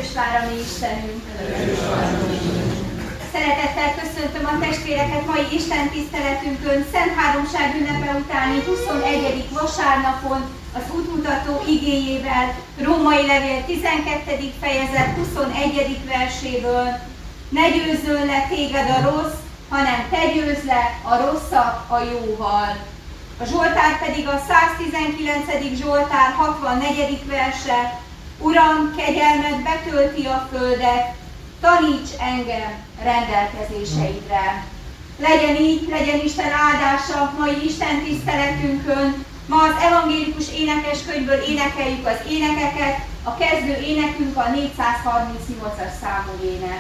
Erős vár a mi Istenünk! Szeretettel köszöntöm a testvéreket mai Isten tiszteletünkön, Szent Háromság ünnepe utáni 21. vasárnapon az útmutató igéjével, Római levél 12. fejezet 21. verséből. Ne győzzön le téged a rossz, hanem te győzz le a rosszat a jóval. A Zsoltár pedig a 119. Zsoltár 64. verse. Uram, kegyelmed betölti a földet, taníts engem rendelkezéseidre. Legyen így, legyen Isten áldása mai Isten tiszteletünkön. Ma az evangélikus énekeskönyvből énekeljük az énekeket, a kezdő énekünk a 438-as számú ének.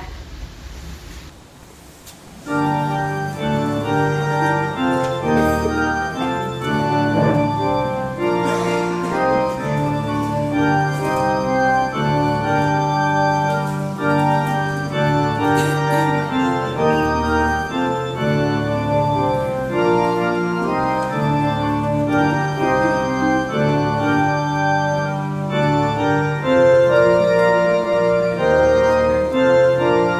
Thank you.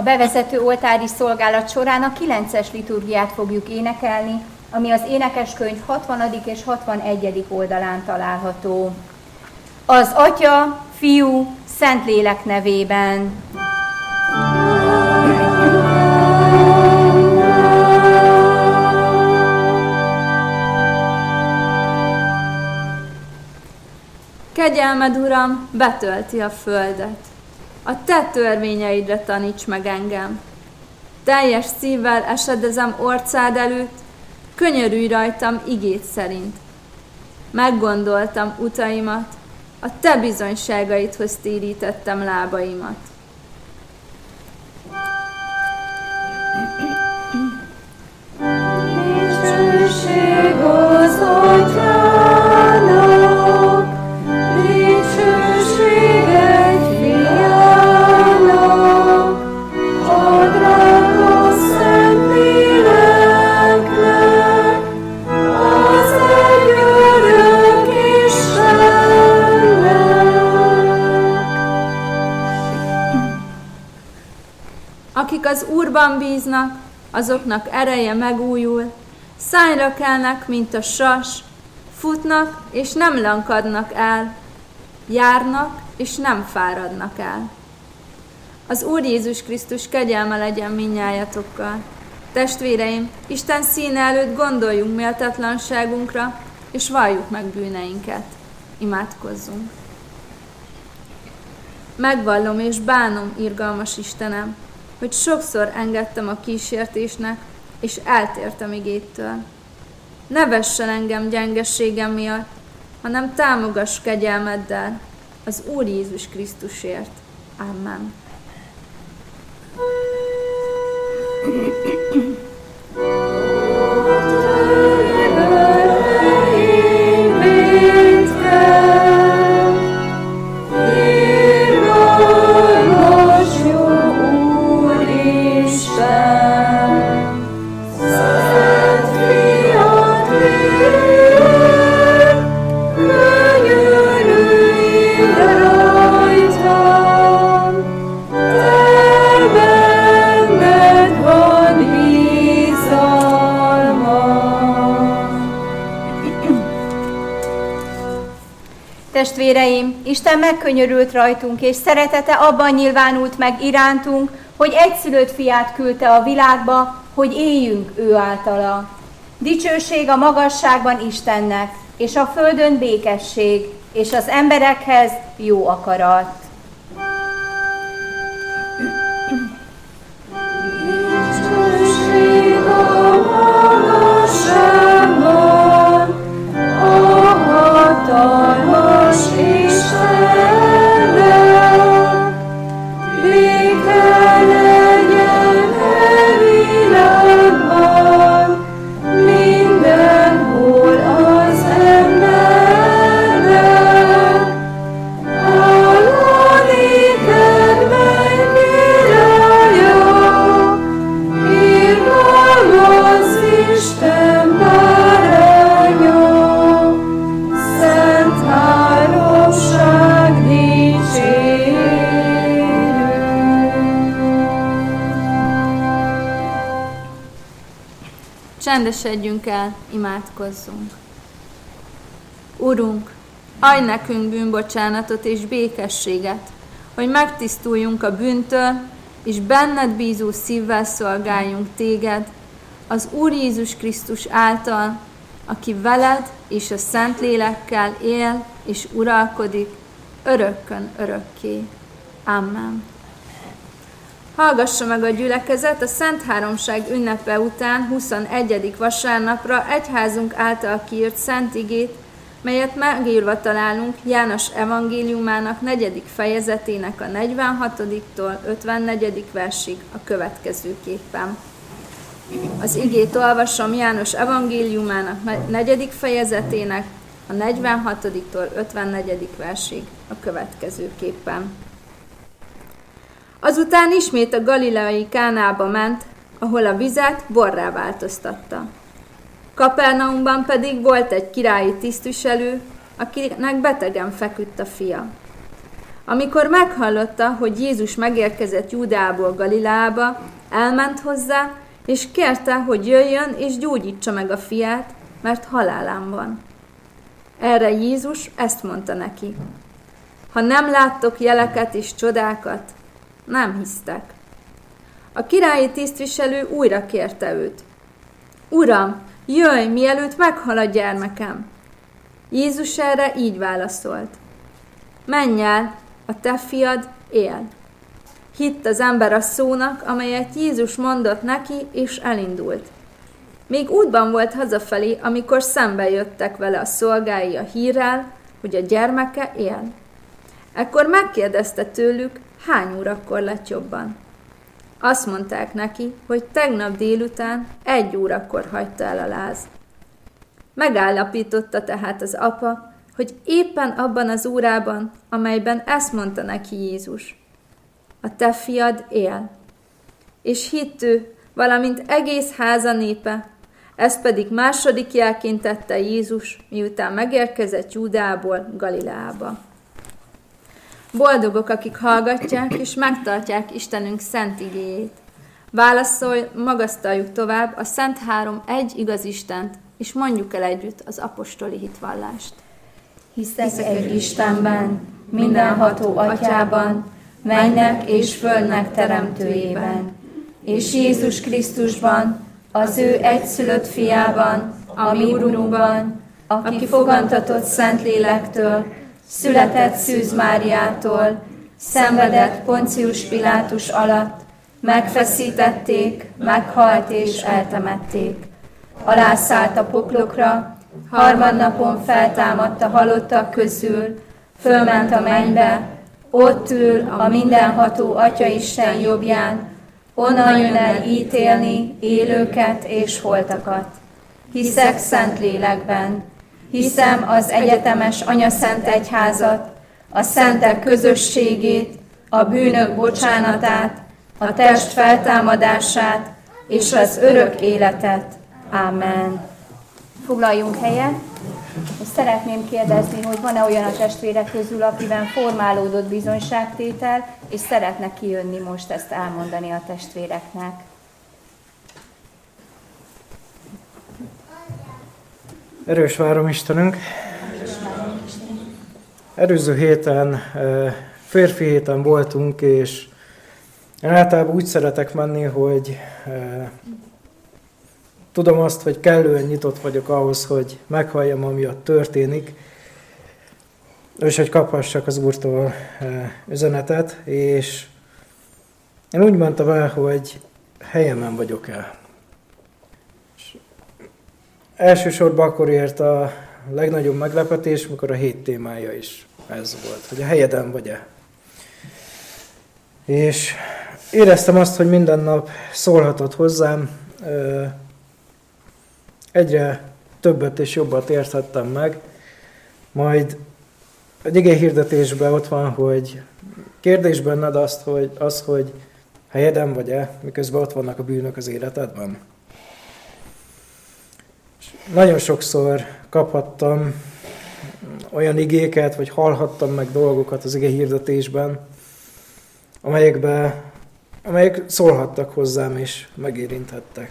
bevezető oltári szolgálat során a 9-es liturgiát fogjuk énekelni, ami az énekeskönyv 60. és 61. oldalán található. Az Atya, Fiú, Szentlélek nevében. Kegyelmed, Uram, betölti a földet. A te törvényeidre taníts meg engem. Teljes szívvel esedezem orcád előtt, könyörülj rajtam igéd szerint. Meggondoltam utaimat, a te bizonyságaidhoz térítettem lábaimat. Dicsőség az Atyának, dicsőség egy Fiának, a drága Szentléleknek, az egy örök Istennek. Akik az Úrban bíznak, azoknak ereje megújul, szányra kelnek, mint a sas, futnak, és nem lankadnak el, járnak, és nem fáradnak el. Az Úr Jézus Krisztus kegyelme legyen mindnyájatokkal. Testvéreim, Isten színe előtt gondoljunk méltatlanságunkra, és valljuk meg bűneinket. Imádkozzunk. Megvallom és bánom, irgalmas Istenem, hogy sokszor engedtem a kísértésnek, és eltértem igédtől. Ne vessen engem gyengeségem miatt, hanem támogass kegyelmeddel az Úr Jézus Krisztusért. Amen. Testvéreim, Isten megkönyörült rajtunk, és szeretete abban nyilvánult meg irántunk, hogy egyszülött fiát küldte a világba, hogy éljünk ő általa. Dicsőség a magasságban Istennek, és a földön békesség, és az emberekhez jó akarat. Dicsőség a magasságban, a hatalmas Istennek, béke legyen e világban, mindenhol az embernek. Halló néked, mennyirálja, irgalmas Isten báránya, Szent Háromság dicsérő. Csendesedjünk el, imádkozzunk. Urunk, adj nekünk bűnbocsánatot és békességet, hogy megtisztuljunk a bűntől, és benned bízó szívvel szolgáljunk téged, az Úr Jézus Krisztus által, aki veled és a Szentlélekkel él és uralkodik örökkön örökké. Amen. Hallgassa meg a gyülekezet a Szent Háromság ünnepe után 21. vasárnapra egyházunk által kiírt szent igét, melyet megírva találunk János evangéliumának 4. fejezetének a 46-tól 54. versig a következőképpen. Az igét olvasom János evangéliumának 4. fejezetének a 46-tól 54. versig a következőképpen. Azután ismét a galileai Kánába ment, ahol a vizet borrá változtatta. Kapernaumban pedig volt egy királyi tisztviselő, akinek betegen feküdt a fia. Amikor meghallotta, hogy Jézus megérkezett Júdeából Galileába, elment hozzá, és kérte, hogy jöjjön és gyógyítsa meg a fiát, mert halálán van. Erre Jézus ezt mondta neki: ha nem láttok jeleket és csodákat, nem hisztek. A királyi tisztviselő újra kérte őt: Uram, jöjj, mielőtt meghal a gyermekem. Jézus erre így válaszolt: menj el, a te fiad él. Hitt az ember a szónak, amelyet Jézus mondott neki, és elindult. Még útban volt hazafelé, amikor szembe jöttek vele a szolgái a hírrel, hogy a gyermeke él. Ekkor megkérdezte tőlük, hány órakor lett jobban. Azt mondták neki, hogy tegnap délután 1 órakor hagyta el a láz. Megállapította tehát az apa, hogy éppen abban az órában, amelyben ezt mondta neki Jézus: a te fiad él. És hitt ő, valamint egész háza népe, ezt pedig második jelként tette Jézus, miután megérkezett Júdeából Galileába. Boldogok, akik hallgatják és megtartják Istenünk szent igéjét. Válaszolj, magasztaljuk tovább a Szent Három egy igaz Istent, és mondjuk el együtt az apostoli hitvallást. Hiszek egy Istenben, mindenható Atyában, mennek és földnek teremtőjében, és Jézus Krisztusban, az ő egyszülött fiában, a mi Urunkban, aki fogantatott Szentlélektől, született Szűz Máriától, szenvedett Poncius Pilátus alatt, megfeszítették, meghalt és eltemették. Alászállt a poklokra, harmadnapon feltámadt a halottak közül, fölment a mennybe, ott ül a mindenható Atyaisten jobbján, onnan jön el ítélni élőket és holtakat. Hiszek Szentlélekben, hiszem az egyetemes Anyaszent Egyházat, a szentek közösségét, a bűnök bocsánatát, a test feltámadását és az örök életet. Amen. Foglaljunk helyet, és szeretném kérdezni, hogy van-e olyan a testvérek közül, akiben formálódott bizonyságtétel, és szeretne kijönni most ezt elmondani a testvéreknek. Erős várom Istenünk! Előző héten, férfi héten voltunk, és én általában úgy szeretek menni, hogy tudom azt, hogy kellően nyitott vagyok ahhoz, hogy meghalljam, ami ott történik, és hogy kaphassak az Úrtól üzenetet, és én úgy mentem el, hogy helyemen vagyok el. És elsősorban akkor ért a legnagyobb meglepetés, mikor a hét témája is ez volt, hogy a helyeden vagy-e. És éreztem azt, hogy minden nap szólhatott hozzám, egyre többet és jobbat érthettem meg, majd egy igéhirdetésben ott van, hogy kérdés benned az, hogy helyeden vagy-e, miközben ott vannak a bűnök az életedben. És nagyon sokszor kaphattam olyan igéket, vagy hallhattam meg dolgokat az igéhirdetésben, amelyek szólhattak hozzám és megérinthettek.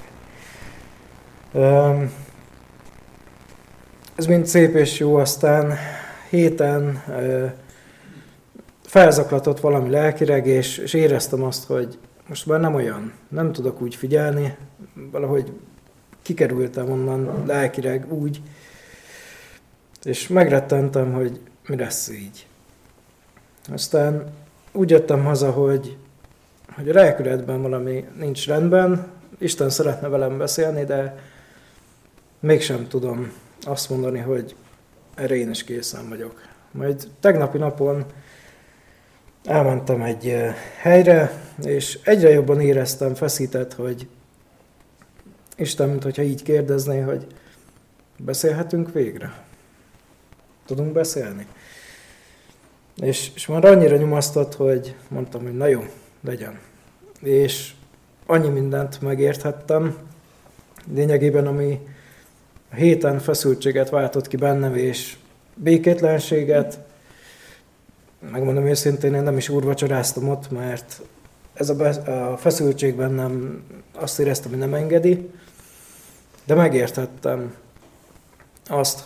Ez mind szép és jó, aztán héten felzaklatott valami lelkileg, és éreztem azt, hogy most már nem olyan, nem tudok úgy figyelni, valahogy kikerültem onnan lelkileg úgy, és megrettentem, hogy mi lesz így. Aztán úgy jöttem haza, hogy a lelkületben valami nincs rendben, Isten szeretne velem beszélni, de mégsem tudom azt mondani, hogy erre én is készen vagyok. Majd tegnapi napon elmentem egy helyre, és egyre jobban éreztem, feszített, hogy Isten, mintha így kérdezné, hogy beszélhetünk végre? Tudunk beszélni? És már annyira nyomasztott, hogy mondtam, hogy na jó, legyen. És annyi mindent megérthettem, lényegében, ami a héten feszültséget váltott ki bennem, és békétlenséget, megmondom őszintén, én nem is úrvacsoráztam ott, mert ez a feszültség bennem azt éreztem, hogy nem engedi, de megértettem azt,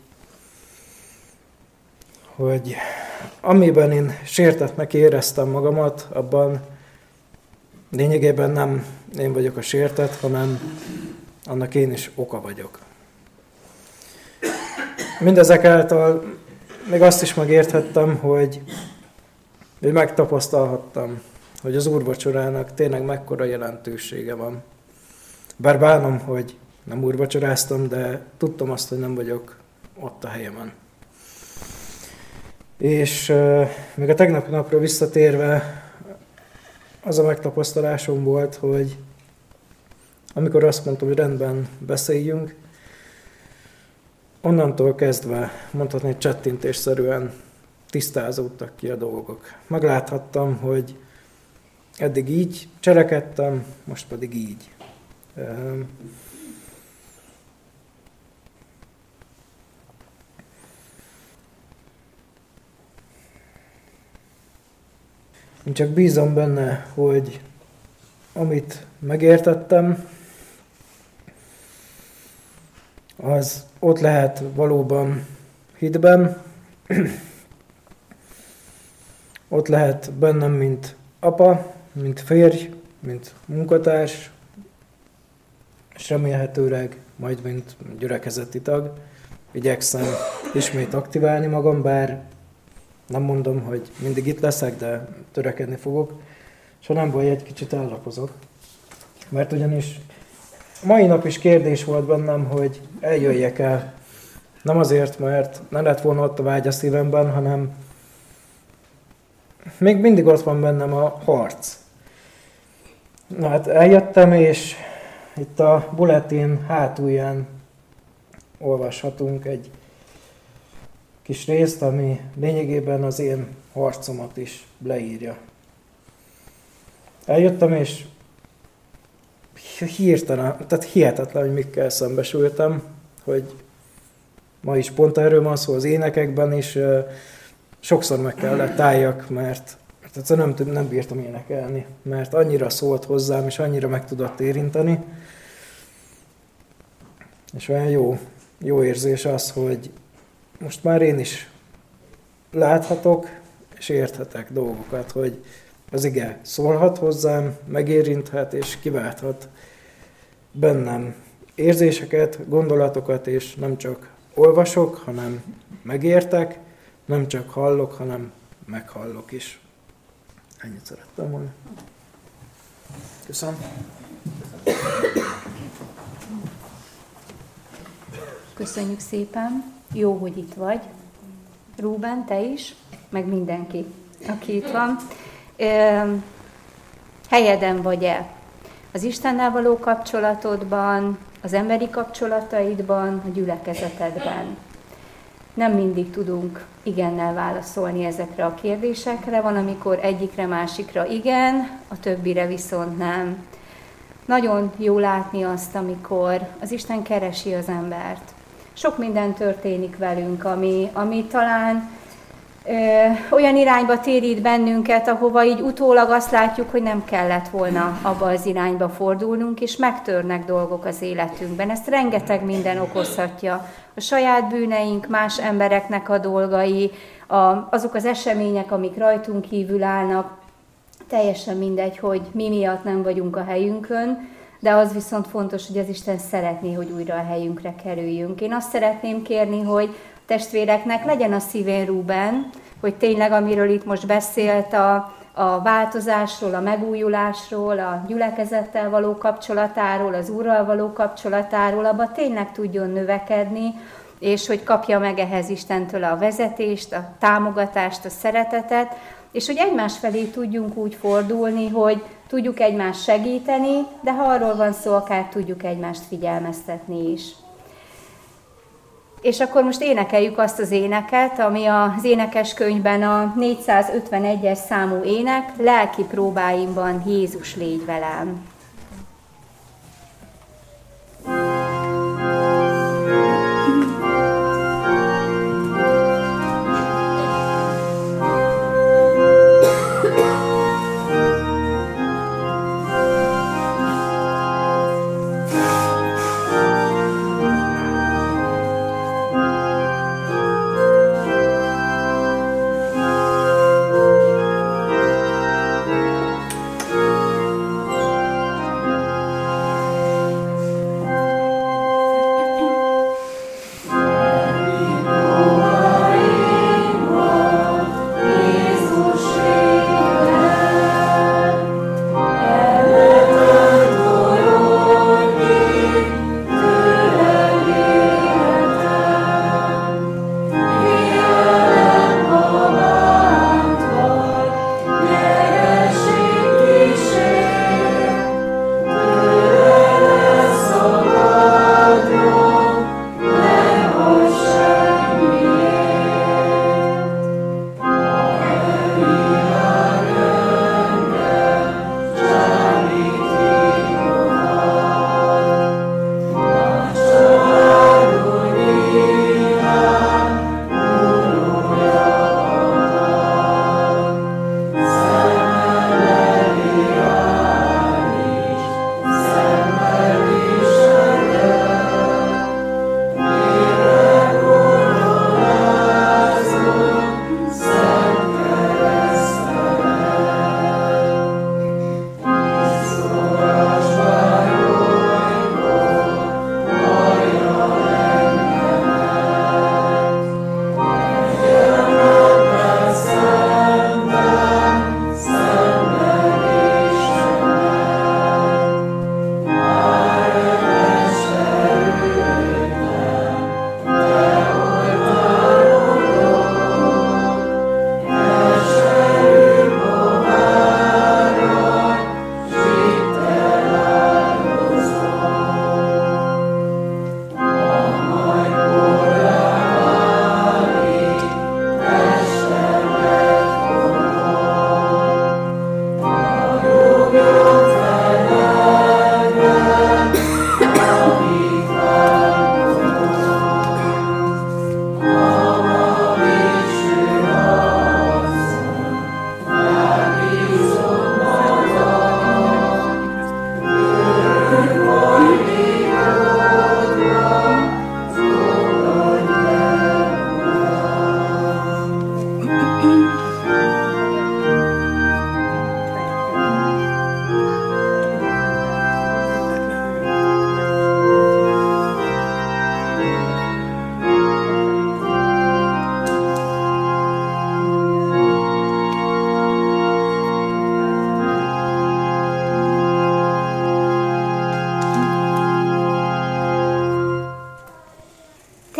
hogy amiben én sértettnek éreztem magamat, abban lényegében nem én vagyok a sértett, hanem annak én is oka vagyok. Mindezek által még azt is megérthettem, hogy megtapasztalhattam, hogy az úrvacsorának tényleg mekkora jelentősége van. Bár bánom, hogy nem úrvacsoráztam, de tudtam azt, hogy nem vagyok ott a helyemen. És még a tegnapi napra visszatérve, az a megtapasztalásom volt, hogy amikor azt mondtam, hogy rendben beszéljünk, onnantól kezdve, mondhatni, hogy csettintésszerűen tisztázódtak ki a dolgok. Megláthattam, hogy eddig így cselekedtem, most pedig így. Én csak bízom benne, hogy amit megértettem, az ott lehet valóban hitben, ott lehet bennem, mint apa, mint férj, mint munkatárs, és remélhetőleg majd, mint gyülekezeti tag, igyekszem ismét aktiválni magam, bár nem mondom, hogy mindig itt leszek, de törekedni fogok, és ha nem baj, egy kicsit ellapozok. Mert ugyanis mai nap is kérdés volt bennem, hogy eljöjjek el. Nem azért, mert nem lett volna ott a vágy a szívemben, hanem még mindig ott van bennem a harc. Na hát eljöttem, és itt a bulletin hátulján olvashatunk egy kis részt, ami lényegében az én harcomat is leírja. Eljöttem, és hirtelen, tehát hihetetlen, hogy mikkel szembesültem, hogy ma is pont erről van szó az énekekben is, sokszor meg kellett álljak, mert nem bírtam énekelni, mert annyira szólt hozzám, és annyira meg tudott érinteni. És olyan jó érzés az, hogy most már én is láthatok, és érthetek dolgokat, hogy az ige szólhat hozzám, megérinthet, és kiválthat bennem érzéseket, gondolatokat, és nem csak olvasok, hanem megértek, nem csak hallok, hanem meghallok is. Ennyit szerettem volna. Köszönöm. Köszönjük szépen. Jó, hogy itt vagy. Ruben, te is, meg mindenki, aki itt van. Helyeden vagy-e? Az Istennel való kapcsolatodban, az emberi kapcsolataidban, a gyülekezetedben. Nem mindig tudunk igennel válaszolni ezekre a kérdésekre. Van, amikor egyikre, másikra igen, a többire viszont nem. Nagyon jó látni azt, amikor az Isten keresi az embert. Sok minden történik velünk, ami talán olyan irányba térít bennünket, ahova így utólag azt látjuk, hogy nem kellett volna abba az irányba fordulnunk, és megtörnek dolgok az életünkben. Ezt rengeteg minden okozhatja. A saját bűneink, más embereknek a dolgai, azok az események, amik rajtunk kívül állnak, teljesen mindegy, hogy mi miatt nem vagyunk a helyünkön, de az viszont fontos, hogy az Isten szeretné, hogy újra a helyünkre kerüljünk. Én azt szeretném kérni, hogy a testvéreknek legyen a szívén Ruben, hogy tényleg, amiről itt most beszélt, a változásról, a megújulásról, a gyülekezettel való kapcsolatáról, az Úrral való kapcsolatáról, abban tényleg tudjon növekedni, és hogy kapja meg ehhez Istentől a vezetést, a támogatást, a szeretetet, és hogy egymás felé tudjunk úgy fordulni, hogy tudjuk egymást segíteni, de ha arról van szó, akár tudjuk egymást figyelmeztetni is. És akkor most énekeljük azt az éneket, ami az énekeskönyvben a 451-es számú ének, lelki próbáimban Jézus légy velem.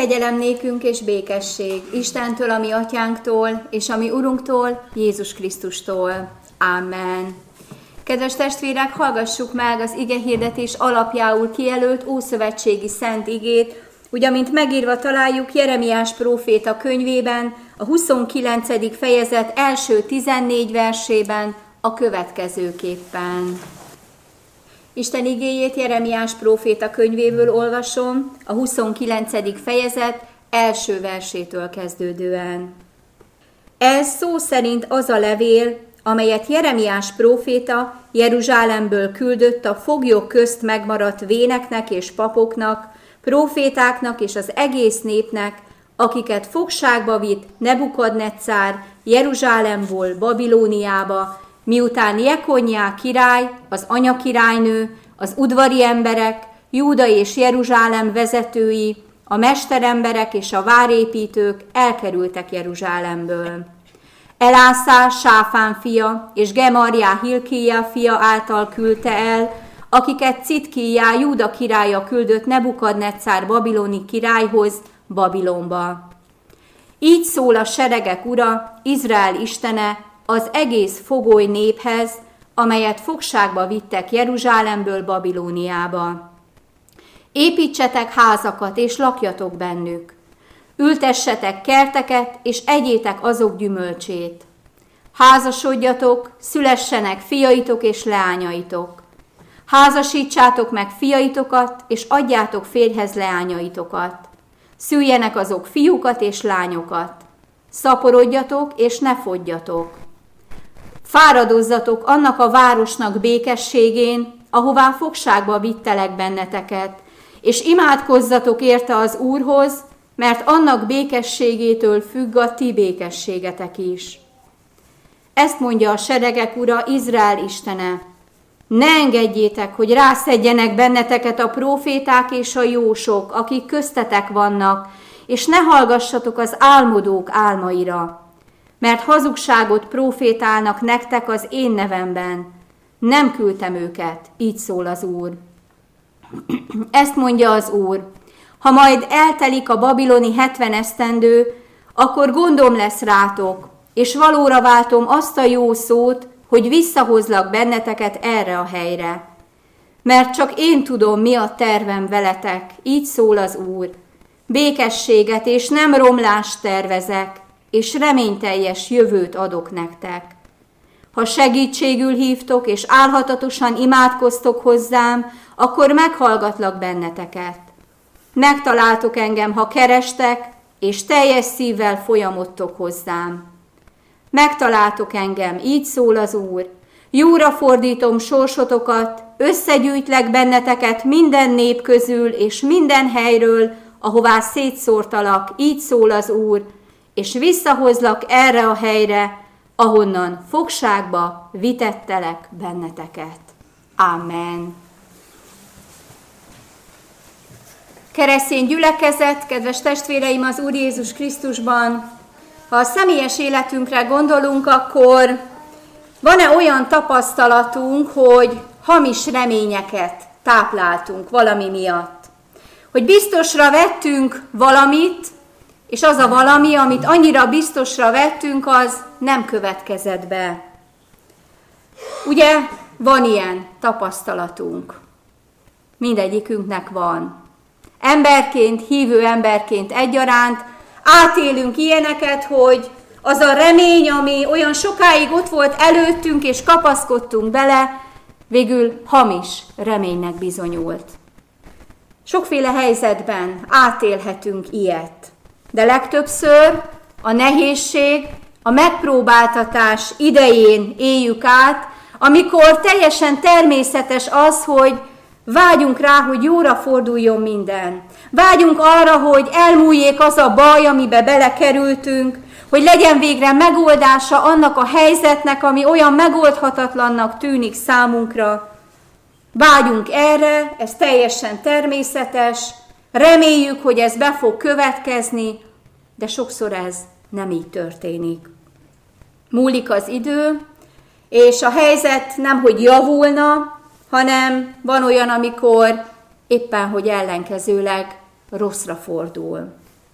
Kegyelem nékünk és békesség Istentől, a mi atyánktól, és a mi Urunktól, Jézus Krisztustól. Amen. Kedves testvérek, hallgassuk meg az igehirdetés alapjául kijelölt ószövetségi szent igét, úgy, amint megírva találjuk Jeremiás próféta könyvében, a 29. fejezet első 14 versében a következőképpen. Isten igéjét Jeremiás próféta könyvéből olvasom, a 29. fejezet első versétől kezdődően. Ez szó szerint az a levél, amelyet Jeremiás próféta Jeruzsálemből küldött a foglyok közt megmaradt véneknek és papoknak, prófétáknak és az egész népnek, akiket fogságba vitt Nebukadneccár Jeruzsálemból Babilóniába, miután Jekonnyá király, az anyakirálynő, az udvari emberek, Júda és Jeruzsálem vezetői, a mesteremberek és a várépítők elkerültek Jeruzsálemből. Elászár Sáfán fia és Gemarjá Hilkíja fia által küldte el, akiket Citkíjá Júda királya küldött Nebukadneccár babiloni királyhoz, Babilonba. Így szól a seregek ura, Izrael istene, az egész fogoly néphez, amelyet fogságba vittek Jeruzsálemből Babilóniába. Építsetek házakat, és lakjatok bennük. Ültessetek kerteket, és egyétek azok gyümölcsét. Házasodjatok, szülessenek fiaitok és leányaitok. Házasítsátok meg fiaitokat, és adjátok férjhez leányaitokat. Szüljenek azok fiúkat és lányokat. Szaporodjatok, és ne fogyjatok. Fáradozzatok annak a városnak békességén, ahová fogságba vittelek benneteket, és imádkozzatok érte az Úrhoz, mert annak békességétől függ a ti békességetek is. Ezt mondja a seregek ura, Izrael istene. Ne engedjétek, hogy rászedjenek benneteket a próféták és a jósok, akik köztetek vannak, és ne hallgassatok az álmodók álmaira, mert hazugságot prófétálnak nektek az én nevemben. Nem küldtem őket, így szól az Úr. Ezt mondja az Úr. Ha majd eltelik a babiloni 70 esztendő, akkor gondom lesz rátok, és valóra váltom azt a jó szót, hogy visszahozlak benneteket erre a helyre. Mert csak én tudom, mi a tervem veletek, így szól az Úr. Békességet és nem romlást tervezek, és reményteljes jövőt adok nektek. Ha segítségül hívtok, és álhatatosan imádkoztok hozzám, akkor meghallgatlak benneteket. Megtaláltok engem, ha kerestek, és teljes szívvel folyamodtok hozzám. Megtaláltok engem, így szól az Úr. Jóra fordítom sorsotokat, összegyűjtlek benneteket minden nép közül, és minden helyről, ahová szétszórtalak, így szól az Úr, és visszahozlak erre a helyre, ahonnan fogságba vitettelek benneteket. Amen. Keresztény gyülekezet, kedves testvéreim az Úr Jézus Krisztusban, ha a személyes életünkre gondolunk, akkor van-e olyan tapasztalatunk, hogy hamis reményeket tápláltunk valami miatt? Hogy biztosra vettünk valamit, és az a valami, amit annyira biztosra vettünk, az nem következett be. Ugye van ilyen tapasztalatunk. Mindegyikünknek van. Emberként, hívő emberként egyaránt átélünk ilyeneket, hogy az a remény, ami olyan sokáig ott volt előttünk, és kapaszkodtunk bele, végül hamis reménynek bizonyult. Sokféle helyzetben átélhetünk ilyet, de legtöbbször a nehézség, a megpróbáltatás idején éljük át, amikor teljesen természetes az, hogy vágyunk rá, hogy jóra forduljon minden. Vágyunk arra, hogy elmúljék az a baj, amibe belekerültünk, hogy legyen végre megoldása annak a helyzetnek, ami olyan megoldhatatlannak tűnik számunkra. Vágyunk erre, ez teljesen természetes, reméljük, hogy ez be fog következni, de sokszor ez nem így történik. Múlik az idő, és a helyzet nemhogy javulna, hanem van olyan, amikor éppen, hogy ellenkezőleg rosszra fordul.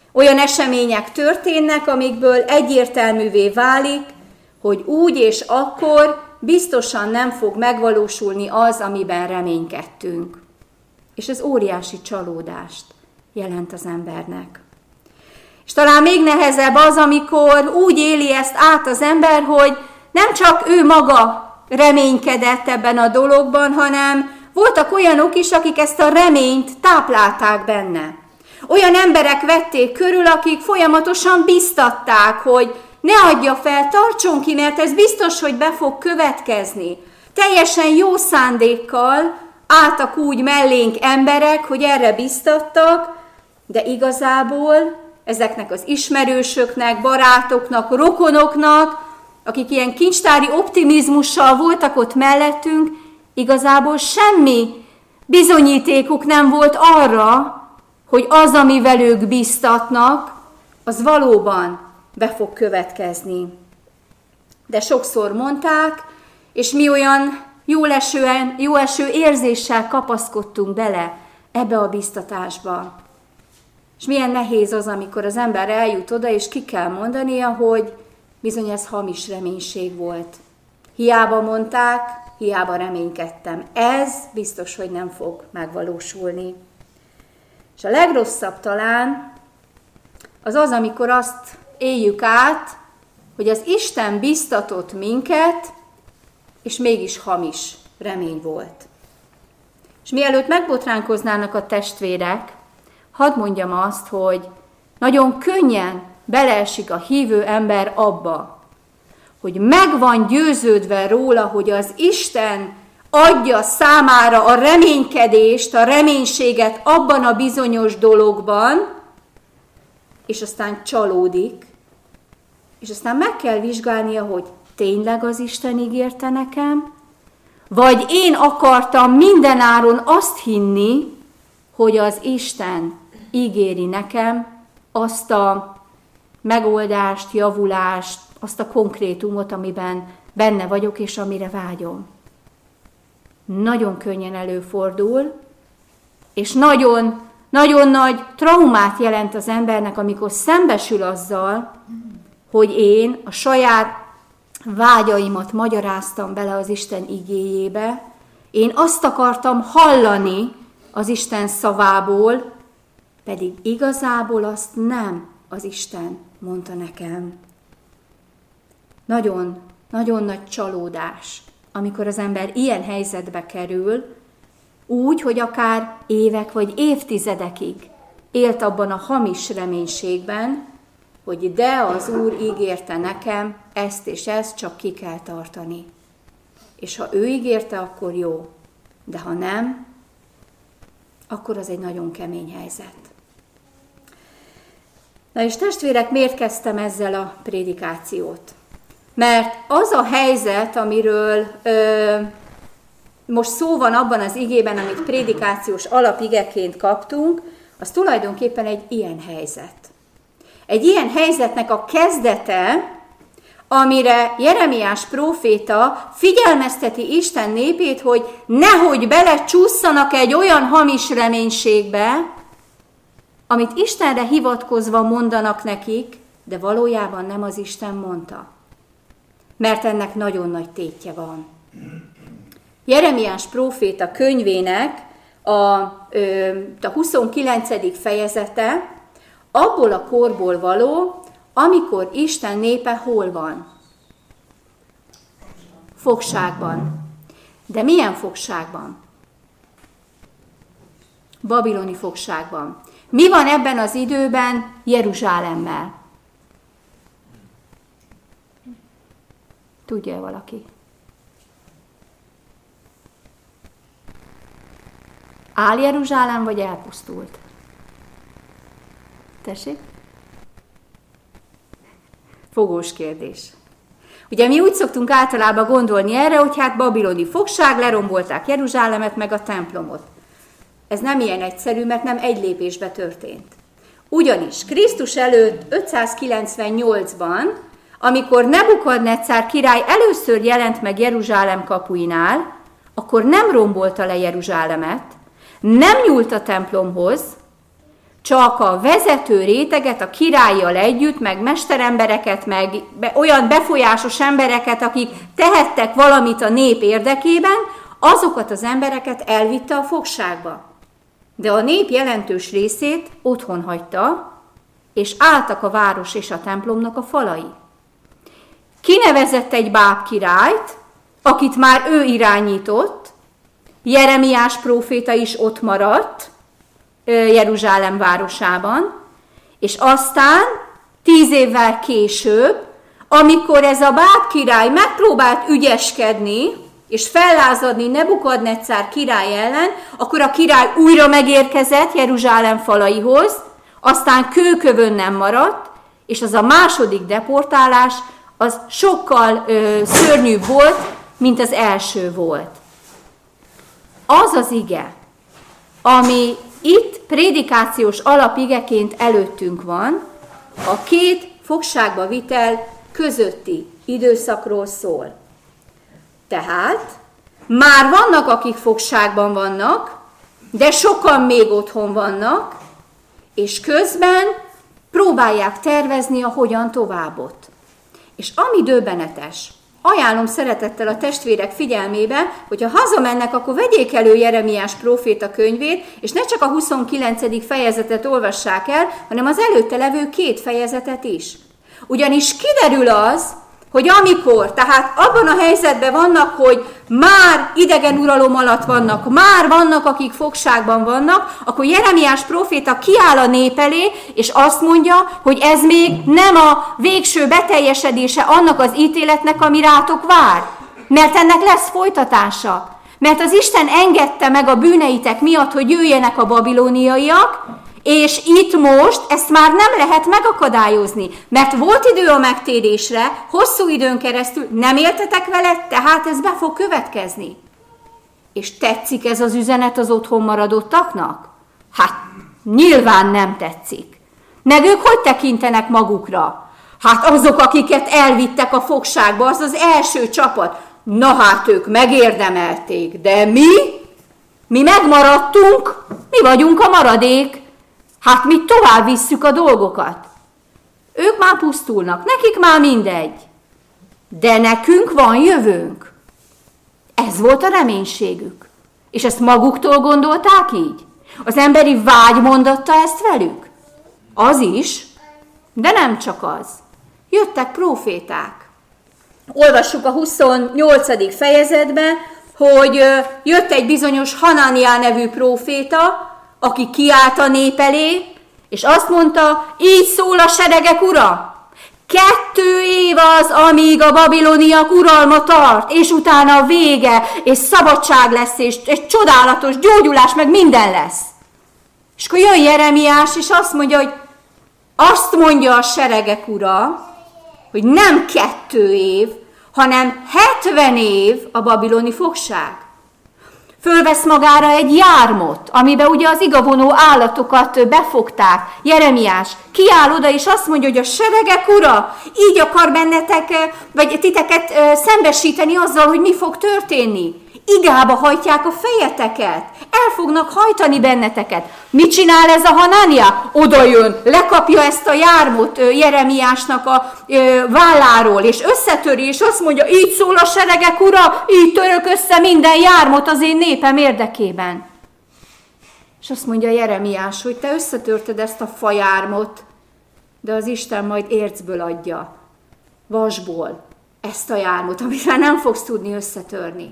Olyan események történnek, amikből egyértelművé válik, hogy úgy és akkor biztosan nem fog megvalósulni az, amiben reménykedtünk. És ez óriási csalódást jelent az embernek. És talán még nehezebb az, amikor úgy éli ezt át az ember, hogy nem csak ő maga reménykedett ebben a dologban, hanem voltak olyanok is, akik ezt a reményt táplálták benne. Olyan emberek vették körül, akik folyamatosan biztatták, hogy ne adja fel, tartson ki, mert ez biztos, hogy be fog következni. Teljesen jó szándékkal álltak úgy mellénk emberek, hogy erre biztattak, de igazából ezeknek az ismerősöknek, barátoknak, rokonoknak, akik ilyen kincstári optimizmussal voltak ott mellettünk, igazából semmi bizonyítékuk nem volt arra, hogy az, amivel ők biztatnak, az valóban be fog következni. De sokszor mondták, és mi olyan jó eső érzéssel kapaszkodtunk bele ebbe a biztatásba. És milyen nehéz az, amikor az ember eljut oda, és ki kell mondania, hogy bizony ez hamis reménység volt. Hiába mondták, hiába reménykedtem. Ez biztos, hogy nem fog megvalósulni. És a legrosszabb talán az, amikor azt éljük át, hogy az Isten biztatott minket, és mégis hamis remény volt. És mielőtt megbotránkoznának a testvérek, hadd mondjam azt, hogy nagyon könnyen beleesik a hívő ember abba, hogy meg van győződve róla, hogy az Isten adja számára a reménykedést, a reménységet abban a bizonyos dologban, és aztán csalódik, és aztán meg kell vizsgálnia, hogy tényleg az Isten ígérte nekem, vagy én akartam mindenáron azt hinni, hogy az Isten ígéri nekem azt a megoldást, javulást, azt a konkrétumot, amiben benne vagyok, és amire vágyom. Nagyon könnyen előfordul, és nagyon nagy traumát jelent az embernek, amikor szembesül azzal, hogy én a saját vágyaimat magyaráztam bele az Isten igéjébe, én azt akartam hallani az Isten szavából, pedig igazából azt nem az Isten mondta nekem. Nagyon nagy csalódás, amikor az ember ilyen helyzetbe kerül, úgy, hogy akár évek vagy évtizedekig élt abban a hamis reménységben, hogy de az Úr ígérte nekem ezt és ezt, csak ki kell tartani. És ha ő ígérte, akkor jó, de ha nem, akkor az egy nagyon kemény helyzet. Na és testvérek, miért kezdtem ezzel a prédikációt? Mert az a helyzet, amiről most szó van abban az igében, amit prédikációs alapigeként kaptunk, az tulajdonképpen egy ilyen helyzet. Egy ilyen helyzetnek a kezdete, amire Jeremiás próféta figyelmezteti Isten népét, hogy nehogy belecsússzanak egy olyan hamis reménységbe, amit Istenre hivatkozva mondanak nekik, de valójában nem az Isten mondta. Mert ennek nagyon nagy tétje van. Jeremiás próféta könyvének a 29. fejezete abból a korból való, amikor Isten népe hol van? Fogságban. De milyen fogságban? Babiloni fogságban. Mi van ebben az időben Jeruzsálemmel? Tudja valaki? Áll Jeruzsálem, vagy elpusztult? Tessék? Fogós kérdés. Ugye mi úgy szoktunk általában gondolni erre, hogy hát babiloni fogság, lerombolták Jeruzsálemet, meg a templomot. Ez nem ilyen egyszerű, mert nem egy lépésbe történt. Ugyanis Krisztus előtt 598-ban, amikor Nebukadnetszár király először jelent meg Jeruzsálem kapuinál, akkor nem rombolta le Jeruzsálemet, nem nyúlt a templomhoz, csak a vezető réteget, a királlyal együtt, meg mesterembereket, meg olyan befolyásos embereket, akik tehettek valamit a nép érdekében, azokat az embereket elvitte a fogságba. De a nép jelentős részét otthon hagyta, és álltak a város és a templomnak a falai. Kinevezett egy bábkirályt, akit már ő irányított, Jeremiás próféta is ott maradt Jeruzsálem városában, és aztán 10 évvel később, amikor ez a bábkirály megpróbált ügyeskedni, és fellázadni Nebukadneccár király ellen, akkor a király újra megérkezett Jeruzsálem falaihoz, aztán kőkövön nem maradt, és az a második deportálás az sokkal szörnyűbb volt, mint az első volt. Az az ige, ami itt prédikációs alapigeként előttünk van, a két fogságba vitel közötti időszakról szól. Tehát már vannak, akik fogságban vannak, de sokan még otthon vannak, és közben próbálják tervezni a hogyan továbbot. És ami döbbenetes, ajánlom szeretettel a testvérek figyelmébe, hogyha hazamennek, akkor vegyék elő Jeremiás próféta könyvét, és ne csak a 29. fejezetet olvassák el, hanem az előtte levő 2 fejezetet is. Ugyanis kiderül az, hogy amikor, tehát abban a helyzetben vannak, hogy már idegen uralom alatt vannak, már vannak, akik fogságban vannak, akkor Jeremiás próféta kiáll a nép elé, és azt mondja, hogy ez még nem a végső beteljesedése annak az ítéletnek, ami rátok vár. Mert ennek lesz folytatása. Mert az Isten engedte meg a bűneitek miatt, hogy jöjjenek a babiloniaiak, és itt most ezt már nem lehet megakadályozni, mert volt idő a megtérésre, hosszú időn keresztül nem éltetek vele, tehát ez be fog következni. És tetszik ez az üzenet az otthon maradottaknak? Hát nyilván nem tetszik. Meg ők hogy tekintenek magukra? Hát azok, akiket elvittek a fogságba, az az első csapat. Na hát ők megérdemelték, de mi megmaradtunk, mi vagyunk a maradék. Hát mi tovább visszük a dolgokat. Ők már pusztulnak, nekik már mindegy. De nekünk van jövőnk. Ez volt a reménységük. És ezt maguktól gondolták így? Az emberi vágy mondatta ezt velük? Az is, de nem csak az. Jöttek próféták. Olvassuk a 28. fejezetben, hogy jött egy bizonyos Hananiá nevű próféta, aki kiállt a nép elé, és azt mondta, így szól a seregek ura, 2 év az, amíg a babiloniak uralma tart, és utána a vége, és szabadság lesz, és egy csodálatos gyógyulás, meg minden lesz. És akkor jön Jeremiás, és azt mondja, hogy azt mondja a seregek ura, hogy nem 2 év, hanem 70 év a babiloni fogság. Fölvesz magára egy jármot, amiben ugye az igavonó állatokat befogták. Jeremiás kiáll oda, és azt mondja, hogy a seregek ura így akar bennetek, vagy titeket szembesíteni azzal, hogy mi fog történni. Igába hajtják a fejeteket, el fognak hajtani benneteket. Mit csinál ez a Hanania? Oda jön, lekapja ezt a jármot Jeremiásnak a válláról, és összetöri, és azt mondja, így szól a seregek ura, így török össze minden jármot az én népem érdekében. És azt mondja Jeremiás, hogy te összetörted ezt a fajármot, de az Isten majd ércből adja, vasból ezt a jármot, amivel nem fogsz tudni összetörni.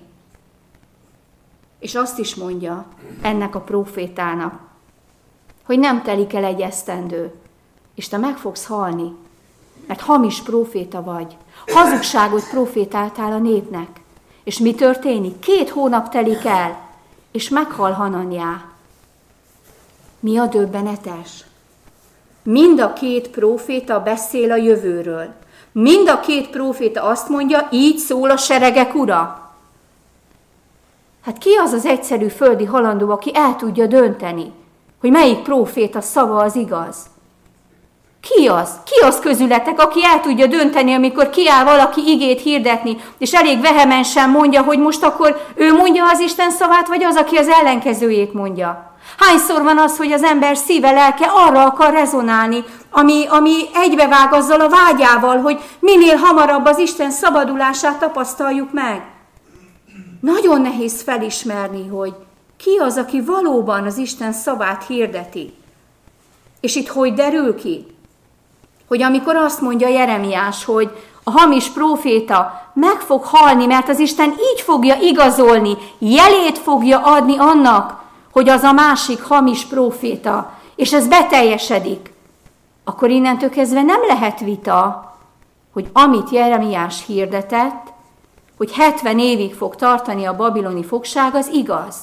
És azt is mondja ennek a prófétának, hogy nem telik el egy esztendő, és te meg fogsz halni, mert hamis próféta vagy. Hazugságot prófétáltál a népnek. És mi történik? 2 hónap telik el, és meghal Hananiá. Mi a döbbenetes? Mind a 2 próféta beszél a jövőről. Mind a 2 próféta azt mondja, így szól a seregek ura. Hát ki az az egyszerű földi halandó, aki el tudja dönteni, hogy melyik próféta szava az igaz? Ki az? Ki az közületek, aki el tudja dönteni, amikor kiáll valaki igét hirdetni, és elég vehemensen mondja, hogy most akkor ő mondja az Isten szavát, vagy az, aki az ellenkezőjét mondja? Hányszor van az, hogy az ember szíve, lelke arra akar rezonálni, ami egybevág azzal a vágyával, hogy minél hamarabb az Isten szabadulását tapasztaljuk meg. Nagyon nehéz felismerni, hogy ki az, aki valóban az Isten szavát hirdeti. És itt hogy derül ki? Hogy amikor azt mondja Jeremiás, hogy a hamis próféta meg fog halni, mert az Isten így fogja igazolni, jelét fogja adni annak, hogy az a másik hamis próféta, és ez beteljesedik, akkor innentől kezdve nem lehet vita, hogy amit Jeremiás hirdetett, hogy 70 évig fog tartani a babiloni fogság, az igaz.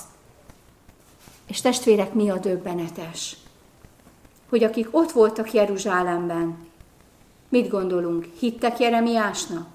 És testvérek, mi a döbbenetes? Hogy akik ott voltak Jeruzsálemben, mit gondolunk, hittek Jeremiásnak?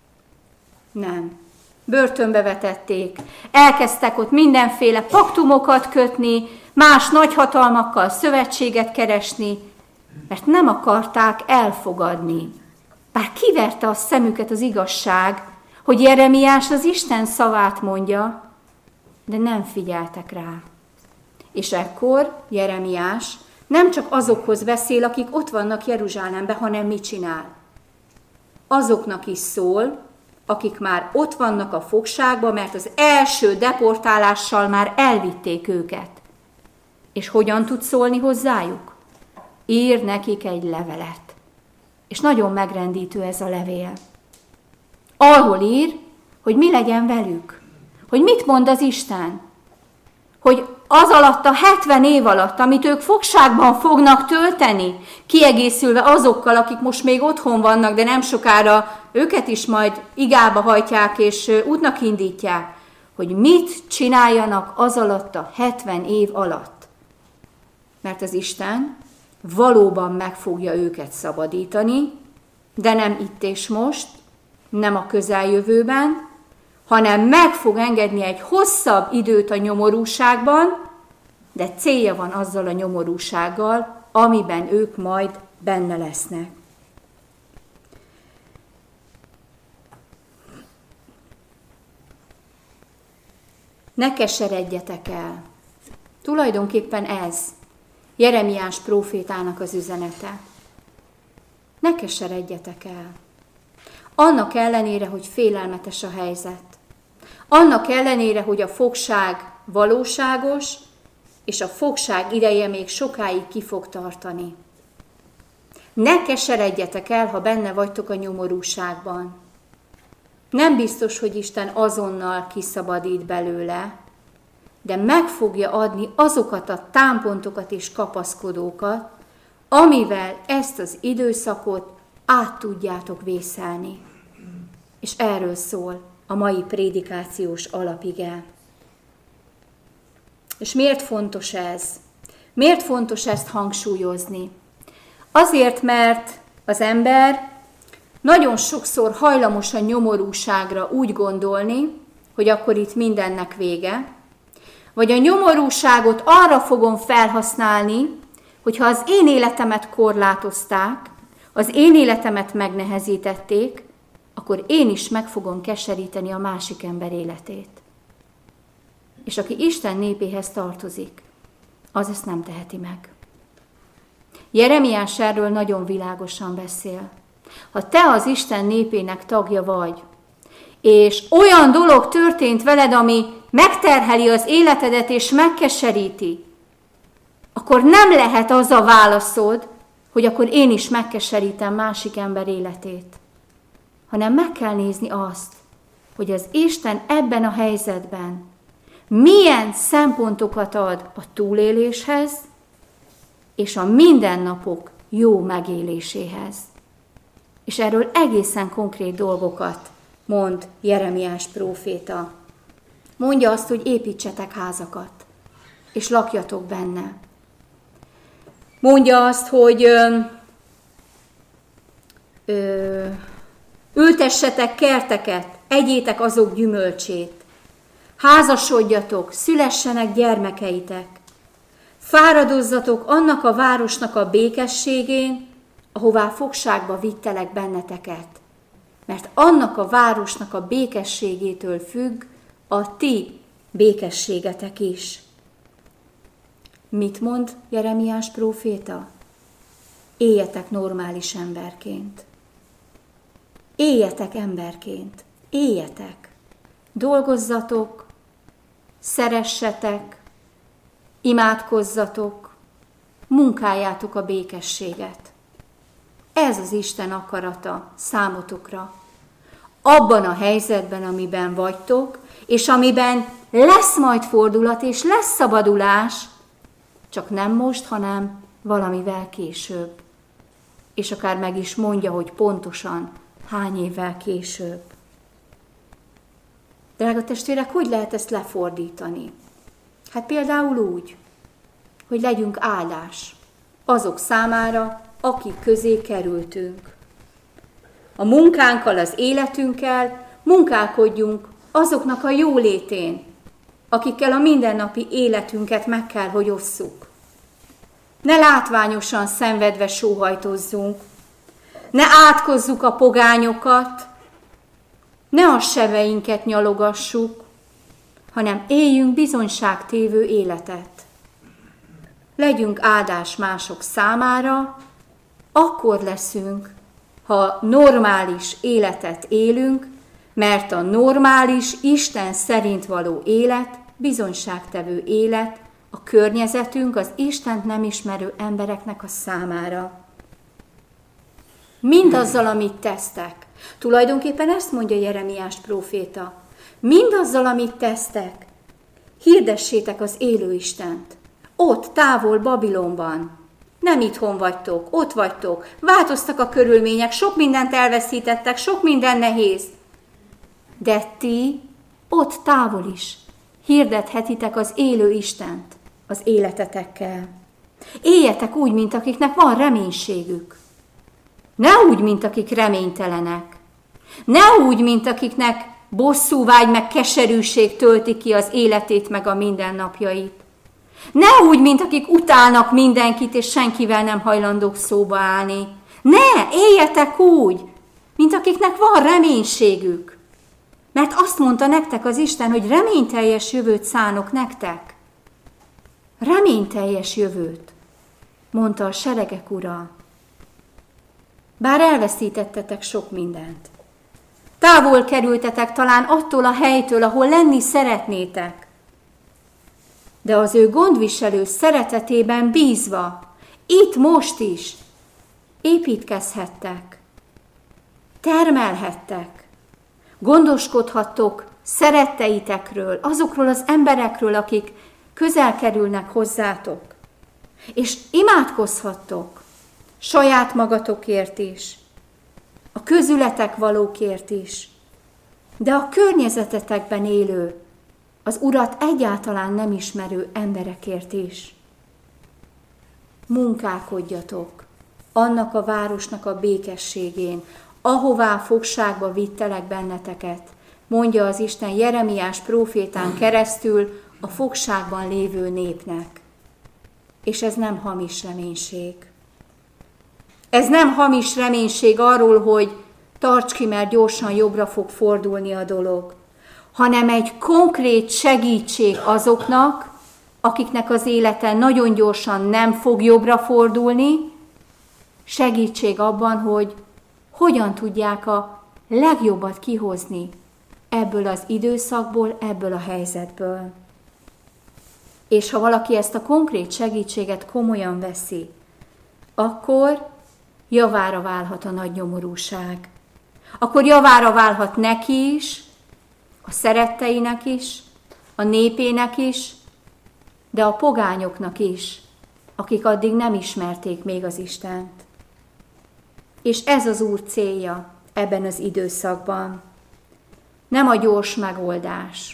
Nem. Börtönbe vetették, elkezdtek ott mindenféle paktumokat kötni, más nagyhatalmakkal szövetséget keresni, mert nem akarták elfogadni. Bár kiverte a szemüket az igazság, hogy Jeremiás az Isten szavát mondja, de nem figyeltek rá. És ekkor Jeremiás nem csak azokhoz beszél, akik ott vannak Jeruzsálemben, hanem mit csinál? Azoknak is szól, akik már ott vannak a fogságban, mert az első deportálással már elvitték őket. És hogyan tud szólni hozzájuk? Ír nekik egy levelet. És nagyon megrendítő ez a levél. Arról ír, hogy mi legyen velük. Hogy mit mond az Isten. Hogy az alatt a 70 év alatt, amit ők fogságban fognak tölteni, kiegészülve azokkal, akik most még otthon vannak, de nem sokára őket is majd igába hajtják és útnak indítják, hogy mit csináljanak az alatt a 70 év alatt. Mert az Isten valóban meg fogja őket szabadítani, de nem itt és most, nem a közeljövőben, hanem meg fog engedni egy hosszabb időt a nyomorúságban, de célja van azzal a nyomorúsággal, amiben ők majd benne lesznek. Ne keseredjetek el. Tulajdonképpen ez Jeremiás prófétának az üzenete. Ne keseredjetek el. Annak ellenére, hogy félelmetes a helyzet. Annak ellenére, hogy a fogság valóságos, és a fogság ideje még sokáig ki fog tartani. Ne keseredjetek el, ha benne vagytok a nyomorúságban. Nem biztos, hogy Isten azonnal kiszabadít belőle, de meg fogja adni azokat a támpontokat és kapaszkodókat, amivel ezt az időszakot át tudjátok vészelni. És erről szól a mai prédikációs alapige. És miért fontos ez? Miért fontos ezt hangsúlyozni? Azért, mert az ember nagyon sokszor hajlamos a nyomorúságra úgy gondolni, hogy akkor itt mindennek vége, vagy a nyomorúságot arra fogom felhasználni, hogyha az én életemet korlátozták, az én életemet megnehezítették, akkor én is meg fogom keseríteni a másik ember életét. És aki Isten népéhez tartozik, az ezt nem teheti meg. Jeremiás erről nagyon világosan beszél. Ha te az Isten népének tagja vagy, és olyan dolog történt veled, ami megterheli az életedet és megkeseríti, akkor nem lehet az a válaszod, hogy akkor én is megkeserítem másik ember életét. Hanem meg kell nézni azt, hogy az Isten ebben a helyzetben milyen szempontokat ad a túléléshez, és a mindennapok jó megéléséhez. És erről egészen konkrét dolgokat mond Jeremiás próféta. Mondja azt, hogy építsetek házakat, és lakjatok benne. Mondja azt, hogy ültessetek kerteket, egyétek azok gyümölcsét, házasodjatok, szülessenek gyermekeitek, fáradozzatok annak a városnak a békességén, ahová fogságba vittelek benneteket, mert annak a városnak a békességétől függ a ti békességetek is. Mit mond Jeremiás próféta? Éljetek normális emberként. Éljetek emberként. Éljetek. Dolgozzatok, szeressetek, imádkozzatok, munkáljátok a békességet. Ez az Isten akarata számotokra. Abban a helyzetben, amiben vagytok, és amiben lesz majd fordulat, és lesz szabadulás, csak nem most, hanem valamivel később. És akár meg is mondja, hogy pontosan hány évvel később. Drága testvérek, hogy lehet ezt lefordítani? Hát például úgy, hogy legyünk áldás azok számára, akik közé kerültünk. A munkánkkal, az életünkkel munkálkodjunk azoknak a jólétén, akikkel a mindennapi életünket meg kell, hogy osszuk. Ne látványosan szenvedve sóhajtozzunk, ne átkozzuk a pogányokat, ne a sebeinket nyalogassuk, hanem éljünk bizonyságtévő életet. Legyünk áldás mások számára, akkor leszünk, ha normális életet élünk, mert a normális, Isten szerint való élet, bizonyságtevő élet a környezetünk, az Istent nem ismerő embereknek a számára. Mindazzal, amit tesztek. Tulajdonképpen ezt mondja Jeremiás próféta. Mindazzal, amit tesztek, hirdessétek az élő Istent. Ott, távol Babilonban. Nem itthon vagytok, ott vagytok. Változtak a körülmények, sok mindent elveszítettek, sok minden nehéz. De ti ott távol is hirdethetitek az élő Istent az életetekkel. Éljetek úgy, mint akiknek van reménységük. Ne úgy, mint akik reménytelenek. Ne úgy, mint akiknek bosszúvágy meg keserűség tölti ki az életét meg a mindennapjait. Ne úgy, mint akik utálnak mindenkit, és senkivel nem hajlandók szóba állni. Ne, éljetek úgy, mint akiknek van reménységük. Mert azt mondta nektek az Isten, hogy reményteljes jövőt szánok nektek. Reményteljes jövőt, mondta a seregek Ura. Bár elveszítettetek sok mindent. Távol kerültetek talán attól a helytől, ahol lenni szeretnétek. De az ő gondviselő szeretetében bízva, itt most is építkezhettek, termelhettek, gondoskodhattok szeretteitekről, azokról az emberekről, akik közel kerülnek hozzátok, és imádkozhattok saját magatokért is, a közületek valókért is, de a környezetetekben élő, az Urat egyáltalán nem ismerő emberekért is. Munkálkodjatok annak a városnak a békességén, ahová fogságba vittelek benneteket, mondja az Isten Jeremiás prófétán keresztül a fogságban lévő népnek. És ez nem hamis reménység. Ez nem hamis reménység arról, hogy tarts ki, mert gyorsan jobbra fog fordulni a dolog, hanem egy konkrét segítség azoknak, akiknek az élete nagyon gyorsan nem fog jobbra fordulni, segítség abban, hogy hogyan tudják a legjobbat kihozni ebből az időszakból, ebből a helyzetből. És ha valaki ezt a konkrét segítséget komolyan veszi, akkor javára válhat a nagy nyomorúság. Akkor javára válhat neki is, a szeretteinek is, a népének is, de a pogányoknak is, akik addig nem ismerték még az Istent. És ez az Úr célja ebben az időszakban. Nem a gyors megoldás.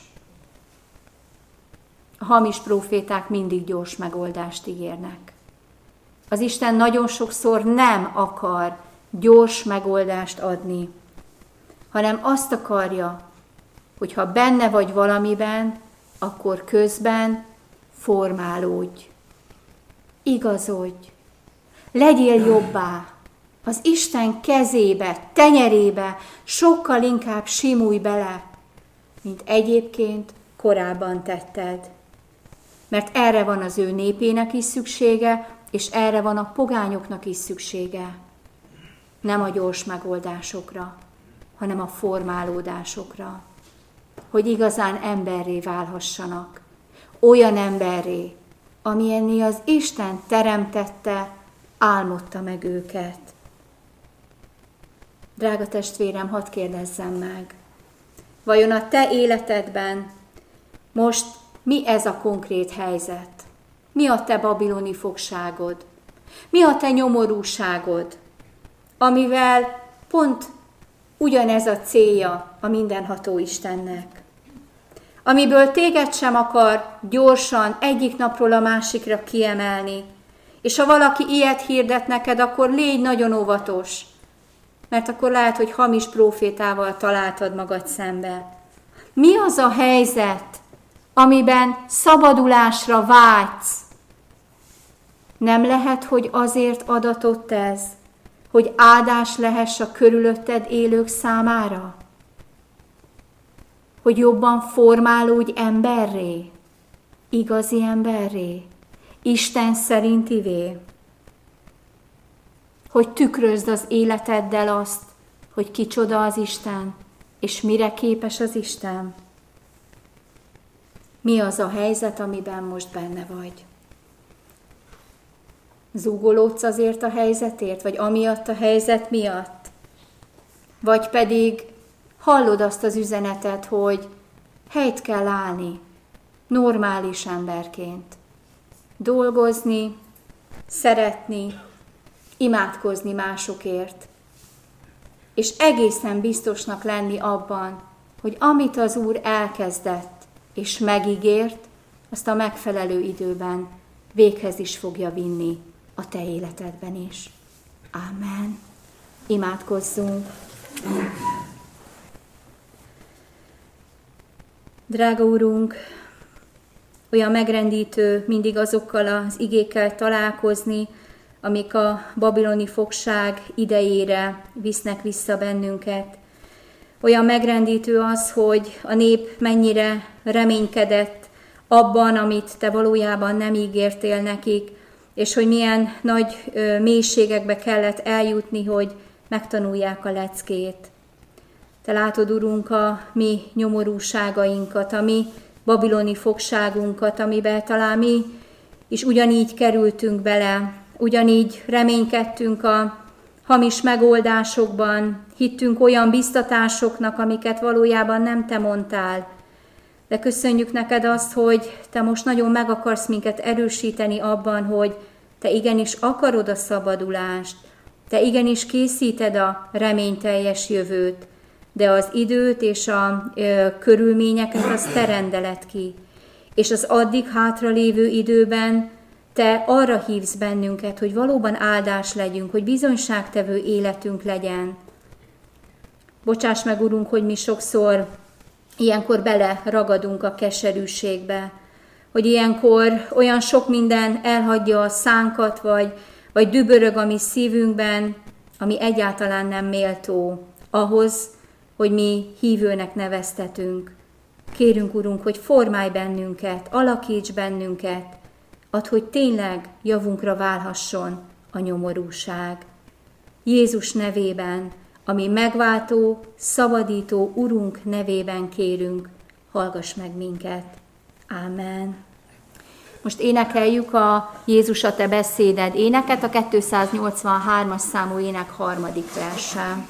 A hamis próféták mindig gyors megoldást ígérnek. Az Isten nagyon sokszor nem akar gyors megoldást adni, hanem azt akarja, hogy ha benne vagy valamiben, akkor közben formálódj, igazodj, legyél jobbá, az Isten kezébe, tenyerébe sokkal inkább simulj bele, mint egyébként korábban tetted. mert erre van az ő népének is szüksége, és erre van a pogányoknak is szüksége. Nem a gyors megoldásokra, hanem a formálódásokra, hogy igazán emberré válhassanak. Olyan emberré, amilyenné az Isten teremtette, álmodta meg őket. Drága testvérem, hadd kérdezzem meg, vajon a te életedben most mi ez a konkrét helyzet? Mi a te babiloni fogságod? Mi a te nyomorúságod, amivel pont ugyanez a célja a mindenható Istennek? Amiből téged sem akar gyorsan egyik napról a másikra kiemelni. És ha valaki ilyet hirdet neked, akkor légy nagyon óvatos, mert akkor lehet, hogy hamis prófétával találtad magad szembe. Mi az a helyzet, amiben szabadulásra vágysz? Nem lehet, hogy azért adatott ez, hogy áldás lehess a körülötted élők számára? Hogy jobban formálódj emberré, igazi emberré, Isten szerintivé? Hogy tükrözd az életeddel azt, hogy kicsoda az Isten, és mire képes az Isten? Mi az a helyzet, amiben most benne vagy? Zúgolódsz azért a helyzetért, vagy amiatt a helyzet miatt? Vagy pedig hallod azt az üzenetet, hogy helyt kell állni, normális emberként. Dolgozni, szeretni, imádkozni másokért. És egészen biztosnak lenni abban, hogy amit az Úr elkezdett és megígért, azt a megfelelő időben véghez is fogja vinni a te életedben is. Ámen. Imádkozzunk. Drága Úrunk, olyan megrendítő mindig azokkal az igékkel találkozni, amik a babiloni fogság idejére visznek vissza bennünket. Olyan megrendítő az, hogy a nép mennyire reménykedett abban, amit te valójában nem ígértél nekik, és hogy milyen nagy mélységekbe kellett eljutni, hogy megtanulják a leckét. Te látod, Urunk, a mi nyomorúságainkat, a mi babiloni fogságunkat, amiben talán mi is ugyanígy kerültünk bele, ugyanígy reménykedtünk a hamis megoldásokban, hittünk olyan biztatásoknak, amiket valójában nem te mondtál. De köszönjük neked azt, hogy te most nagyon meg akarsz minket erősíteni abban, hogy te igenis akarod a szabadulást, te igenis készíted a reményteljes jövőt, de az időt és a körülményeket azt te rendeled ki. És az addig hátralévő időben te arra hívsz bennünket, hogy valóban áldás legyünk, hogy bizonyságtevő életünk legyen. Bocsáss meg, Urunk, hogy mi sokszor ilyenkor beleragadunk a keserűségbe, hogy ilyenkor olyan sok minden elhagyja a szánkat, vagy dübörög a mi szívünkben, ami egyáltalán nem méltó ahhoz, hogy mi hívőnek neveztetünk. Kérünk, Urunk, hogy formálj bennünket, alakíts bennünket, add, hogy tényleg javunkra válhasson a nyomorúság. Jézus nevében, ami megváltó, szabadító Urunk nevében kérünk, hallgass meg minket. Ámen. Most énekeljük a Jézus a te beszéded éneket, a 283-as számú ének 3. verse.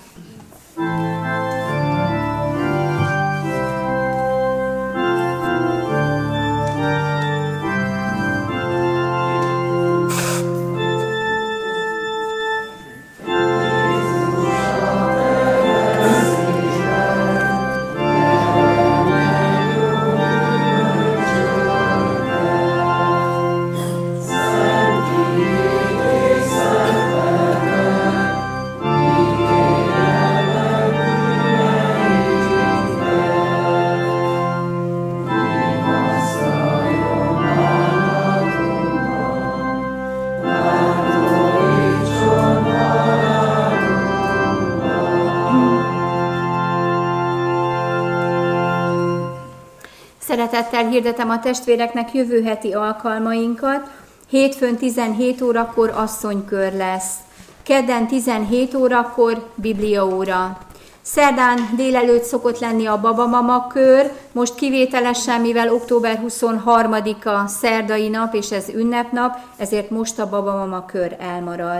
szeretettel hirdetem a testvéreknek jövő heti alkalmainkat. Hétfőn 17 órakor asszonykör lesz. Kedden 17 órakor bibliaóra. Szerdán délelőtt szokott lenni a babamama kör, most kivételesen, mivel október 23-a szerdai nap, és ez ünnepnap, ezért most a babamama kör elmarad.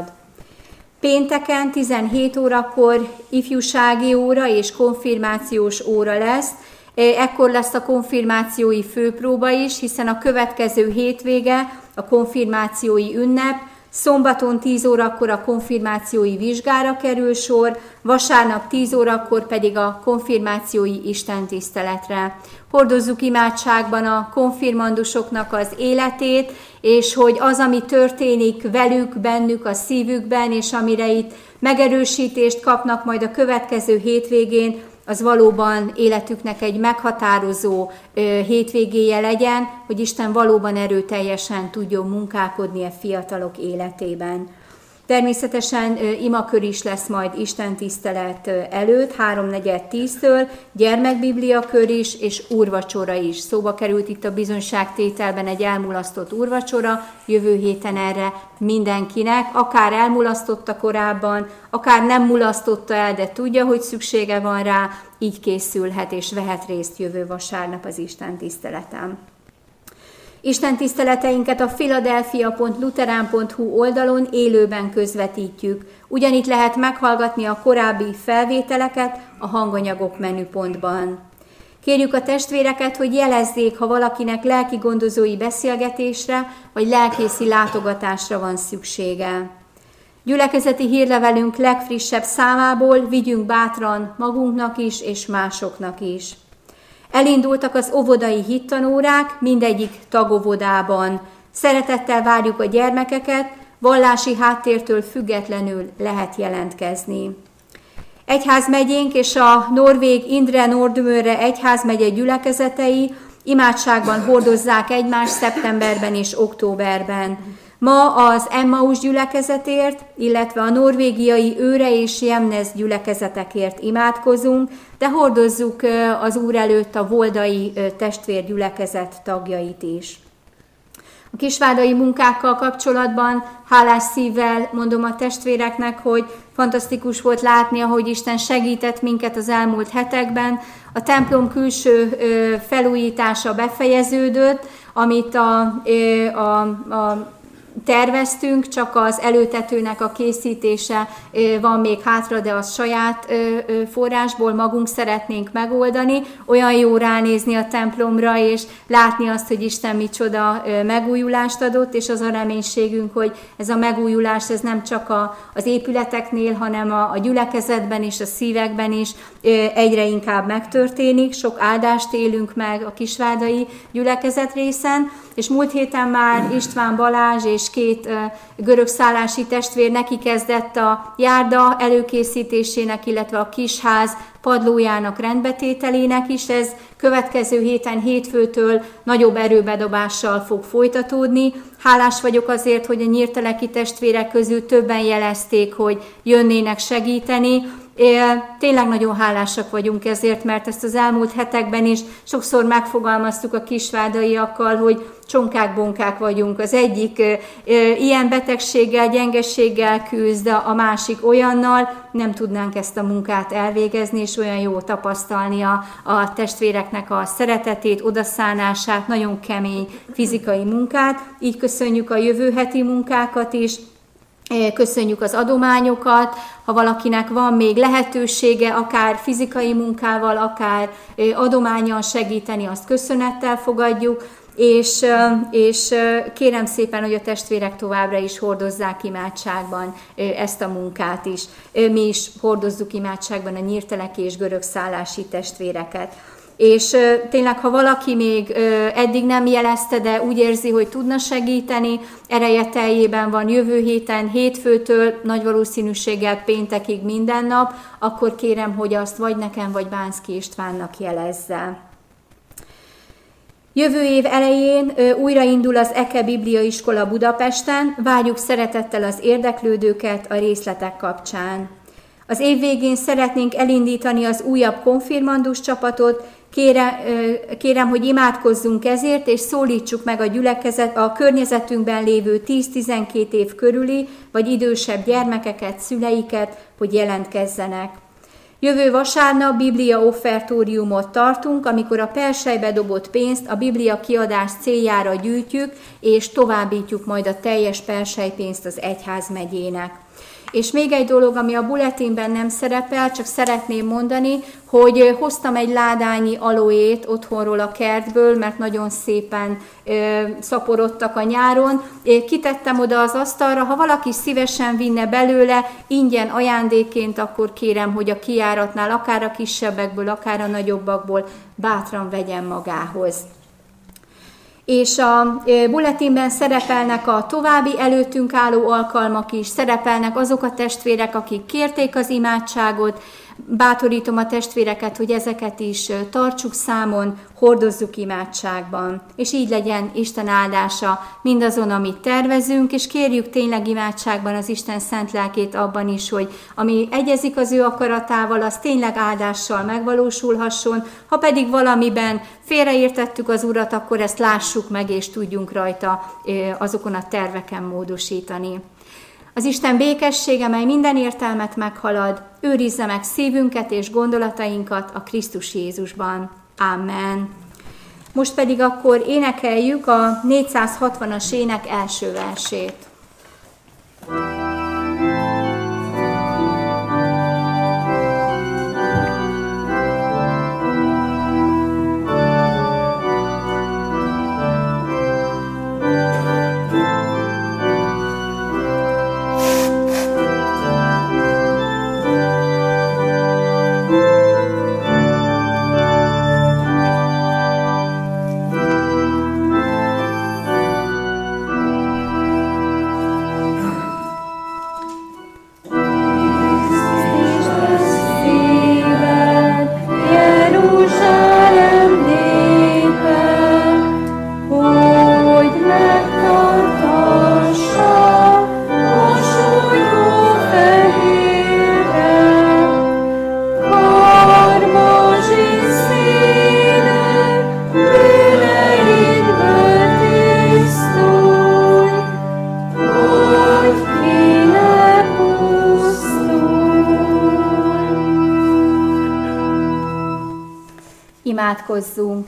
Pénteken 17 órakor ifjúsági óra és konfirmációs óra lesz. Ekkor lesz a konfirmációi főpróba is, hiszen a következő hétvége a konfirmációi ünnep, szombaton 10 órakor a konfirmációi vizsgára kerül sor, vasárnap 10 órakor pedig a konfirmációi istentiszteletre. Hordozzuk imádságban a konfirmandusoknak az életét, és hogy az, ami történik velük, bennük, a szívükben, és amire itt megerősítést kapnak majd a következő hétvégén, az valóban életüknek egy meghatározó hétvégéje legyen, hogy Isten valóban erőteljesen tudjon munkálkodni a fiatalok életében. Természetesen imakör is lesz majd istentisztelet előtt, 3:4-10-től, gyermekbibliakör is, és úrvacsora is. Szóba került itt a bizonyságtételben egy elmulasztott úrvacsora, jövő héten erre mindenkinek, akár elmulasztotta korábban, akár nem mulasztotta el, de tudja, hogy szüksége van rá, így készülhet és vehet részt jövő vasárnap az istentiszteleten. Isten tiszteleteinket a philadelphia.lutheran.hu oldalon élőben közvetítjük. Ugyanitt lehet meghallgatni a korábbi felvételeket a hanganyagok menüpontban. Kérjük a testvéreket, hogy jelezzék, ha valakinek lelki gondozói beszélgetésre vagy lelkészi látogatásra van szüksége. Gyülekezeti hírlevelünk legfrissebb számából vigyünk bátran magunknak is és másoknak is. Elindultak az óvodai hittanórák mindegyik tagovodában. Szeretettel várjuk a gyermekeket, vallási háttértől függetlenül lehet jelentkezni. Egyházmegyénk és a norvég Indre Nordmörre egyházmegye gyülekezetei imádságban hordozzák egymást szeptemberben és októberben. Ma az Emmaus gyülekezetért, illetve a norvégiai Őre és Jemnez gyülekezetekért imádkozunk, de hordozzuk az Úr előtt a voldai testvérgyülekezet tagjait is. A kisvádai munkákkal kapcsolatban hálás szívvel mondom a testvéreknek, hogy fantasztikus volt látni, ahogy Isten segített minket az elmúlt hetekben. A templom külső felújítása befejeződött, amit terveztünk, csak az előtetőnek a készítése van még hátra, de azt saját forrásból magunk szeretnénk megoldani. Olyan jó ránézni a templomra, és látni azt, hogy Isten micsoda megújulást adott, és az a reménységünk, hogy ez a megújulás ez nem csak az épületeknél, hanem a gyülekezetben és a szívekben is egyre inkább megtörténik. Sok áldást élünk meg a kisvádai gyülekezet részen, és múlt héten már István Balázs és 2 görögszállási testvér neki kezdett a járda előkészítésének, illetve a kisház padlójának rendbetételének is. Ez következő héten hétfőtől nagyobb erőbedobással fog folytatódni. Hálás vagyok azért, hogy a nyírteleki testvérek közül többen jelezték, hogy jönnének segíteni. Tényleg nagyon hálásak vagyunk ezért, mert ezt az elmúlt hetekben is sokszor megfogalmaztuk a kisvádaiakkal, hogy csonkák-bonkák vagyunk. Az egyik ilyen betegséggel, gyengeséggel küzd, a másik olyannal, nem tudnánk ezt a munkát elvégezni, és olyan jó tapasztalni a testvéreknek a szeretetét, odaszánását, nagyon kemény fizikai munkát. Így köszönjük a jövő heti munkákat is, köszönjük az adományokat, ha valakinek van még lehetősége, akár fizikai munkával, akár adománnyal segíteni, azt köszönettel fogadjuk, és kérem szépen, hogy a testvérek továbbra is hordozzák imádságban ezt a munkát is. Mi is hordozzuk imádságban a nyírteleki és görögszállási testvéreket. És tényleg, ha valaki még eddig nem jelezte, de úgy érzi, hogy tudna segíteni, ereje teljében van jövő héten, hétfőtől, nagy valószínűséggel péntekig minden nap, akkor kérem, hogy azt vagy nekem, vagy Bánszki Istvánnak jelezze. Jövő év elején újraindul az Eke Bibliaiskola Budapesten, várjuk szeretettel az érdeklődőket a részletek kapcsán. Az év végén szeretnénk elindítani az újabb konfirmandus csapatot, Kérem, hogy imádkozzunk ezért, és szólítsuk meg a környezetünkben lévő 10-12 év körüli, vagy idősebb gyermekeket, szüleiket, hogy jelentkezzenek. Jövő vasárnap Biblia offertóriumot tartunk, amikor a perselybe dobott pénzt a Biblia kiadás céljára gyűjtjük, és továbbítjuk majd a teljes perselypénzt az egyházmegyének. És még egy dolog, ami a bulletinben nem szerepel, csak szeretném mondani, hogy hoztam egy ládányi aloét otthonról a kertből, mert nagyon szépen szaporodtak a nyáron. Kitettem oda az asztalra, ha valaki szívesen vinne belőle ingyen ajándékként, akkor kérem, hogy a kijáratnál akár a kisebbekből, akár a nagyobbakból bátran vegyen magához. És a bulletinben szerepelnek a további előttünk álló alkalmak is, szerepelnek azok a testvérek, akik kérték az imádságot. Bátorítom a testvéreket, hogy ezeket is tartsuk számon, hordozzuk imádságban. És így legyen Isten áldása mindazon, amit tervezünk, és kérjük tényleg imádságban az Isten szent lelkét abban is, hogy ami egyezik az ő akaratával, az tényleg áldással megvalósulhasson, ha pedig valamiben félreértettük az Urat, akkor ezt lássuk meg, és tudjunk rajta azokon a terveken módosítani. Az Isten békessége, mely minden értelmet meghalad, őrizze meg szívünket és gondolatainkat a Krisztus Jézusban. Amen. Most pedig akkor énekeljük a 460-as ének első versét. Imádkozzunk!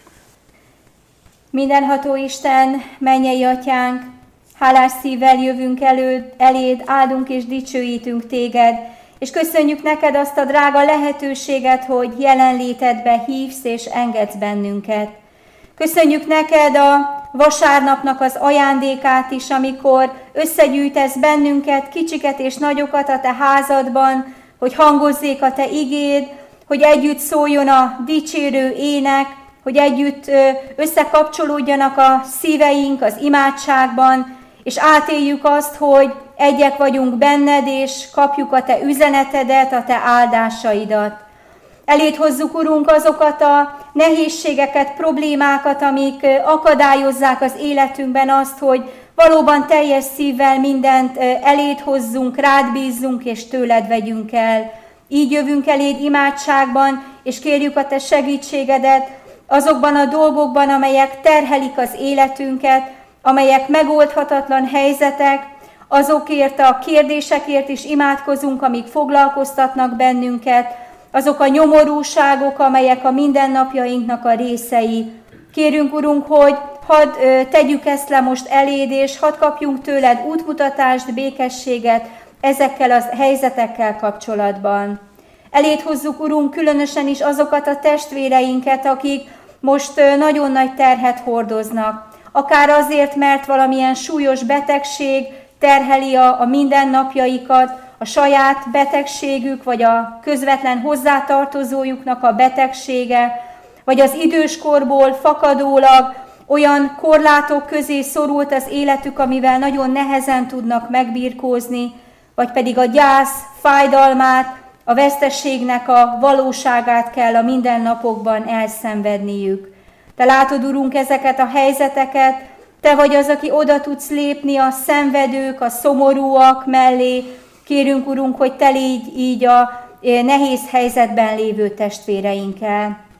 Mindenható Isten, mennyei Atyánk, hálás szívvel jövünk eléd, áldunk és dicsőítünk téged, és köszönjük neked azt a drága lehetőséget, hogy jelenlétedbe hívsz és engedsz bennünket. Köszönjük neked a vasárnapnak az ajándékát is, amikor összegyűjtesz bennünket, kicsiket és nagyokat a te házadban, hogy hangozzék a te igéd, hogy együtt szóljon a dicsérő ének, hogy együtt összekapcsolódjanak a szíveink az imádságban, és átéljük azt, hogy egyek vagyunk benned, és kapjuk a te üzenetedet, a te áldásaidat. Eléd hozzuk, Urunk, azokat a nehézségeket, problémákat, amik akadályozzák az életünkben azt, hogy valóban teljes szívvel mindent eléd hozzunk, rád bízzunk, és tőled vegyünk el. Így jövünk eléd imádságban, és kérjük a te segítségedet azokban a dolgokban, amelyek terhelik az életünket, amelyek megoldhatatlan helyzetek, azokért a kérdésekért is imádkozunk, amik foglalkoztatnak bennünket, azok a nyomorúságok, amelyek a mindennapjainknak a részei. Kérünk, Urunk, hogy hadd tegyük ezt le most eléd, és hadd kapjunk tőled útmutatást, békességet ezekkel a helyzetekkel kapcsolatban. Eléd hozzuk, Urunk, különösen is azokat a testvéreinket, akik most nagyon nagy terhet hordoznak. Akár azért, mert valamilyen súlyos betegség terheli a mindennapjaikat, a saját betegségük, vagy a közvetlen hozzátartozójuknak a betegsége, vagy az időskorból fakadólag olyan korlátok közé szorult az életük, amivel nagyon nehezen tudnak megbirkózni, vagy pedig a gyász fájdalmát, a veszteségnek a valóságát kell a mindennapokban elszenvedniük. Te látod, Urunk, ezeket a helyzeteket, te vagy az, aki oda tudsz lépni a szenvedők, a szomorúak mellé. Kérünk, Urunk, hogy te légy így a nehéz helyzetben lévő testvéreinkkel.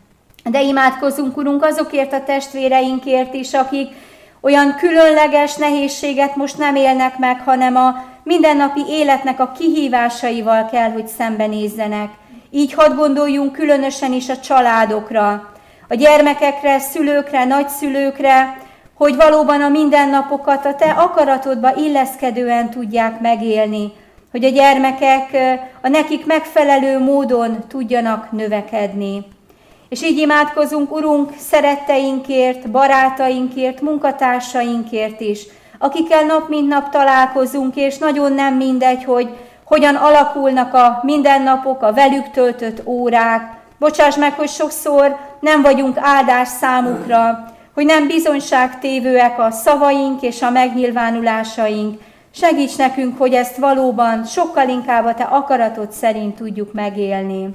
De imádkozzunk, Urunk, azokért a testvéreinkért is, akik olyan különleges nehézséget most nem élnek meg, hanem a mindennapi életnek a kihívásaival kell, hogy szembenézzenek. Így hadd gondoljunk különösen is a családokra, a gyermekekre, szülőkre, nagyszülőkre, hogy valóban a mindennapokat a Te akaratodba illeszkedően tudják megélni, hogy a gyermekek a nekik megfelelő módon tudjanak növekedni. És így imádkozunk, Urunk, szeretteinkért, barátainkért, munkatársainkért is, akikkel nap mint nap találkozunk, és nagyon nem mindegy, hogy hogyan alakulnak a mindennapok, a velük töltött órák. Bocsáss meg, hogy sokszor nem vagyunk áldás számukra, hogy nem bizonyságtévőek a szavaink és a megnyilvánulásaink. Segíts nekünk, hogy ezt valóban sokkal inkább a Te akaratod szerint tudjuk megélni.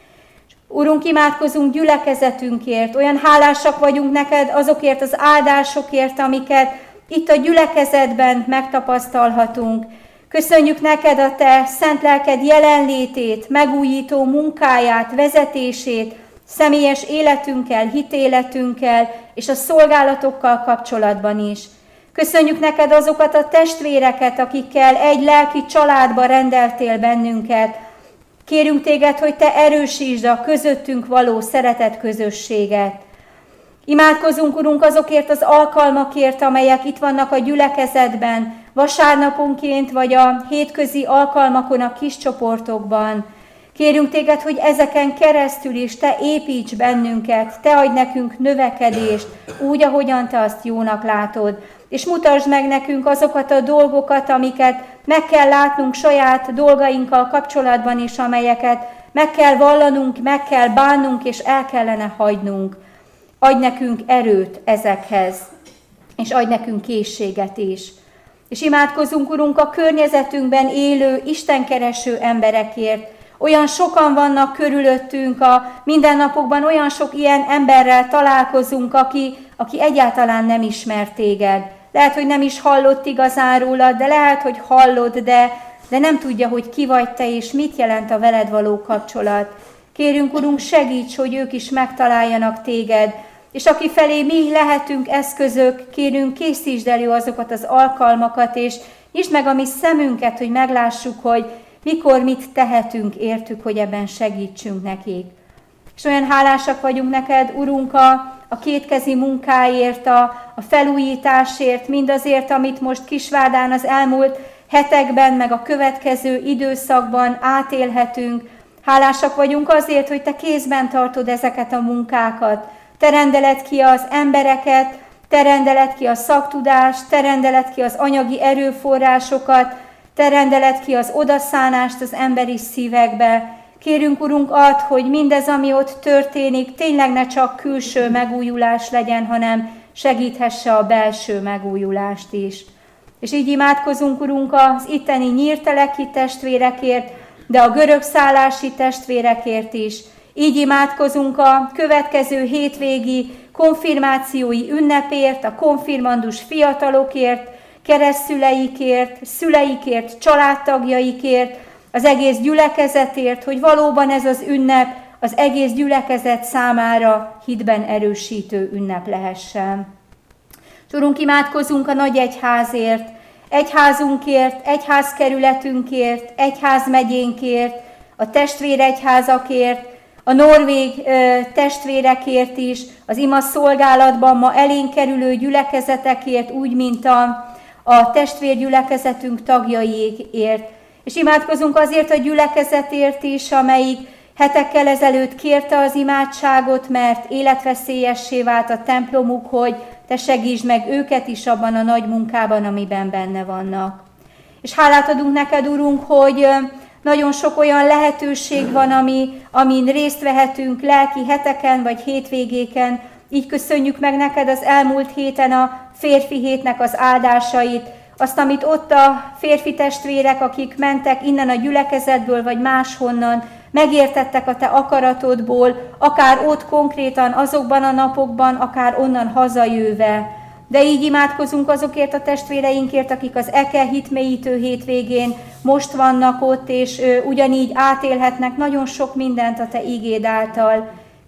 Urunk, imádkozunk gyülekezetünkért, olyan hálásak vagyunk neked azokért az áldásokért, amiket itt a gyülekezetben megtapasztalhatunk. Köszönjük neked a Te szent lelked jelenlétét, megújító munkáját, vezetését, személyes életünkkel, hitéletünkkel és a szolgálatokkal kapcsolatban is. Köszönjük neked azokat a testvéreket, akikkel egy lelki családba rendeltél bennünket. Kérünk téged, hogy te erősítsd a közöttünk való szeretet közösséget. Imádkozunk, Urunk, azokért az alkalmakért, amelyek itt vannak a gyülekezetben, vasárnaponként vagy a hétközi alkalmakon a kis csoportokban. Kérünk téged, hogy ezeken keresztül is te építs bennünket, te adj nekünk növekedést, úgy, ahogyan te azt jónak látod. És mutasd meg nekünk azokat a dolgokat, amiket meg kell látnunk saját dolgainkkal kapcsolatban is, amelyeket meg kell vallanunk, meg kell bánnunk, és el kellene hagynunk. Adj nekünk erőt ezekhez, és adj nekünk készséget is. És imádkozunk, Urunk, a környezetünkben élő, istenkereső emberekért. Olyan sokan vannak körülöttünk a mindennapokban, olyan sok ilyen emberrel találkozunk, aki egyáltalán nem ismer téged. Lehet, hogy nem is hallott igazán rólad, de lehet, hogy hallod, de nem tudja, hogy ki vagy te, és mit jelent a veled való kapcsolat. Kérünk, Urunk, segíts, hogy ők is megtaláljanak téged, és aki felé mi lehetünk eszközök, kérünk, készítsd elő azokat az alkalmakat, és nyisd meg a mi szemünket, hogy meglássuk, hogy mikor mit tehetünk értük, hogy ebben segítsünk nekik. És olyan hálásak vagyunk neked, Urunk, a kétkezi munkáért, a felújításért, mindazért, amit most Kisvárdán az elmúlt hetekben, meg a következő időszakban átélhetünk. Hálásak vagyunk azért, hogy te kézben tartod ezeket a munkákat. Te rendeled ki az embereket, te rendeled ki a szaktudást, te rendeled ki az anyagi erőforrásokat, te rendeled ki az odaszánást az emberi szívekbe. Kérünk, Urunk, add, hogy mindez, ami ott történik, tényleg ne csak külső megújulás legyen, hanem segíthesse a belső megújulást is. És így imádkozunk, Urunk, az itteni nyírteleki testvérekért, de a görögszállási testvérekért is. Így imádkozunk a következő hétvégi konfirmációi ünnepért, a konfirmandus fiatalokért, keresztszüleikért, szüleikért, családtagjaikért, az egész gyülekezetért, hogy valóban ez az ünnep az egész gyülekezet számára hitben erősítő ünnep lehessen. Urunk, imádkozunk a nagy egyházért, egyházunkért, egyházkerületünkért, egyházmegyénkért, a testvéregyházakért, a norvég testvérekért is, az ima szolgálatban ma elénk kerülő gyülekezetekért, úgy, mint a testvérgyülekezetünk tagjaiért. És imádkozunk azért a gyülekezetért is, amelyik hetekkel ezelőtt kérte az imádságot, mert életveszélyessé vált a templomuk, hogy te segítsd meg őket is abban a nagy munkában, amiben benne vannak. És hálát adunk neked, Urunk, hogy nagyon sok olyan lehetőség van, amin részt vehetünk lelki heteken vagy hétvégéken. Így köszönjük meg neked az elmúlt héten a férfi hétnek az áldásait, azt, amit ott a férfi testvérek, akik mentek innen a gyülekezetből vagy máshonnan, megértettek a te akaratodból, akár ott konkrétan azokban a napokban, akár onnan hazajöve. De így imádkozunk azokért a testvéreinkért, akik az Eke hitmélyítő hétvégén most vannak ott, és ugyanígy átélhetnek nagyon sok mindent a te igéd által.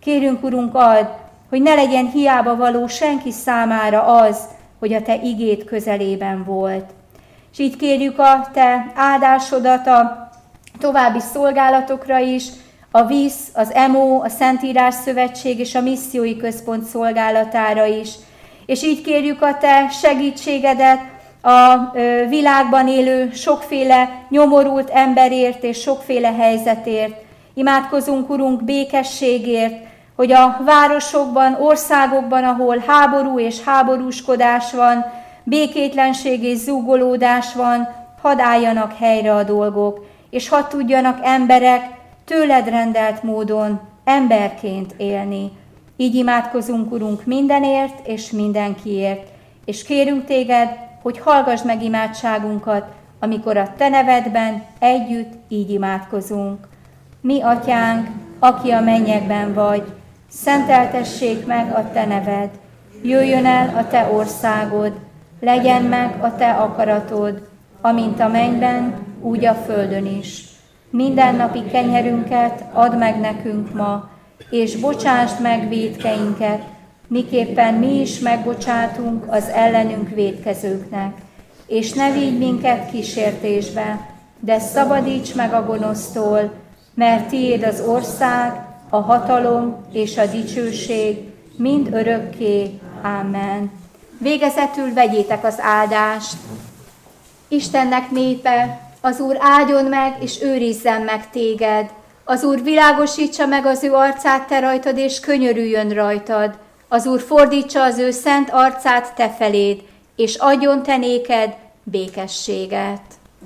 Kérünk, Urunk, add, hogy ne legyen hiába való senki számára az, hogy a Te igéd közelében volt. És így kérjük a Te áldásodat a további szolgálatokra is, a VISZ, az EMO, a Szentírás Szövetség és a Missziói Központ szolgálatára is. És így kérjük a Te segítségedet a világban élő sokféle nyomorult emberért és sokféle helyzetért. Imádkozunk, Urunk, békességért, hogy a városokban, országokban, ahol háború és háborúskodás van, békétlenség és zúgolódás van, hadd álljanak helyre a dolgok, és hadd tudjanak emberek tőled rendelt módon emberként élni. Így imádkozunk, Urunk, mindenért és mindenkiért, és kérünk téged, hogy hallgass meg imádságunkat, amikor a Te nevedben együtt így imádkozunk. Mi, Atyánk, aki a mennyekben vagy, szenteltessék meg a Te neved, jöjjön el a Te országod, legyen meg a Te akaratod, amint a mennyben, úgy a földön is. Mindennapi kenyerünket add meg nekünk ma, és bocsásd meg vétkeinket, miképpen mi is megbocsátunk az ellenünk vétkezőknek. És ne vigy minket kísértésbe, de szabadíts meg a gonosztól, mert tiéd az ország, a hatalom és a dicsőség mind örökké. Amen. Végezetül vegyétek az áldást. Istennek népe, az Úr áldjon meg és őrizzen meg téged. Az Úr világosítsa meg az ő arcát te rajtad, és könyörüljön rajtad. Az Úr fordítsa az ő szent arcát te feléd, és adjon te néked békességet.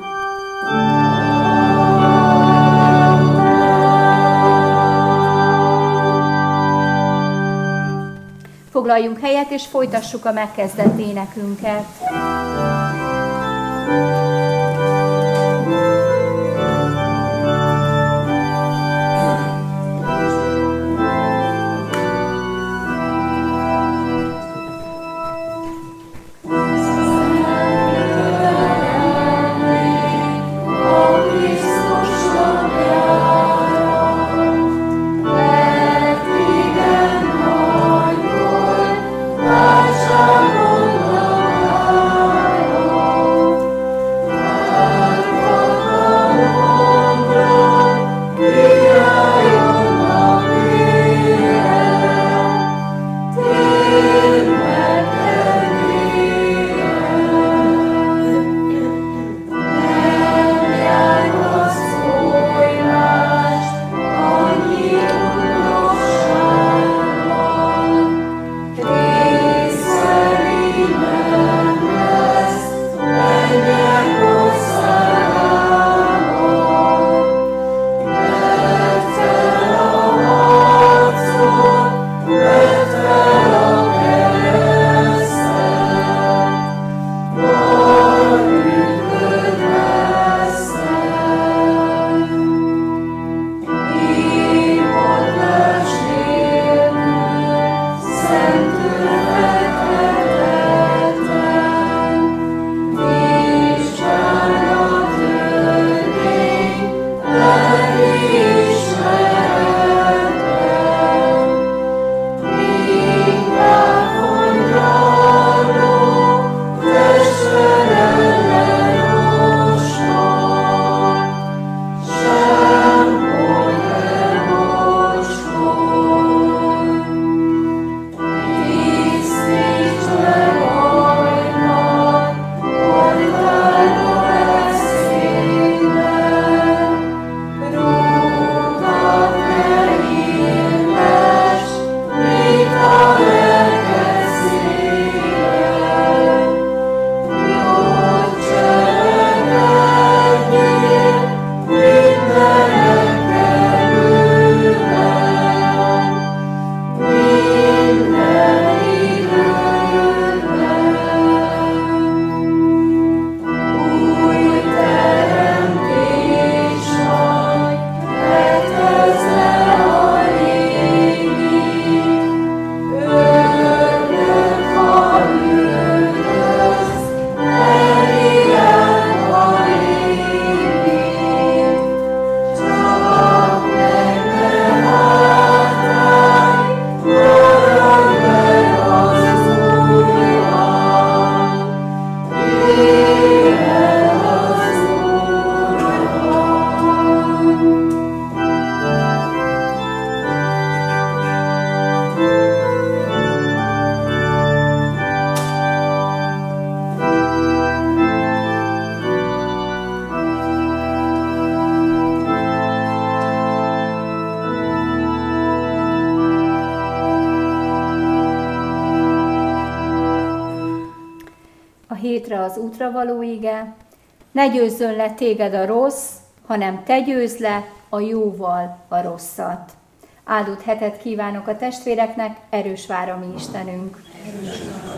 Foglaljunk helyet, és folytassuk a megkezdett énekünket. létre az útra való ige, ne győzzön le téged a rossz, hanem te győzd le a jóval a rosszat. Áldott hetet kívánok a testvéreknek, erős vár a mi Istenünk!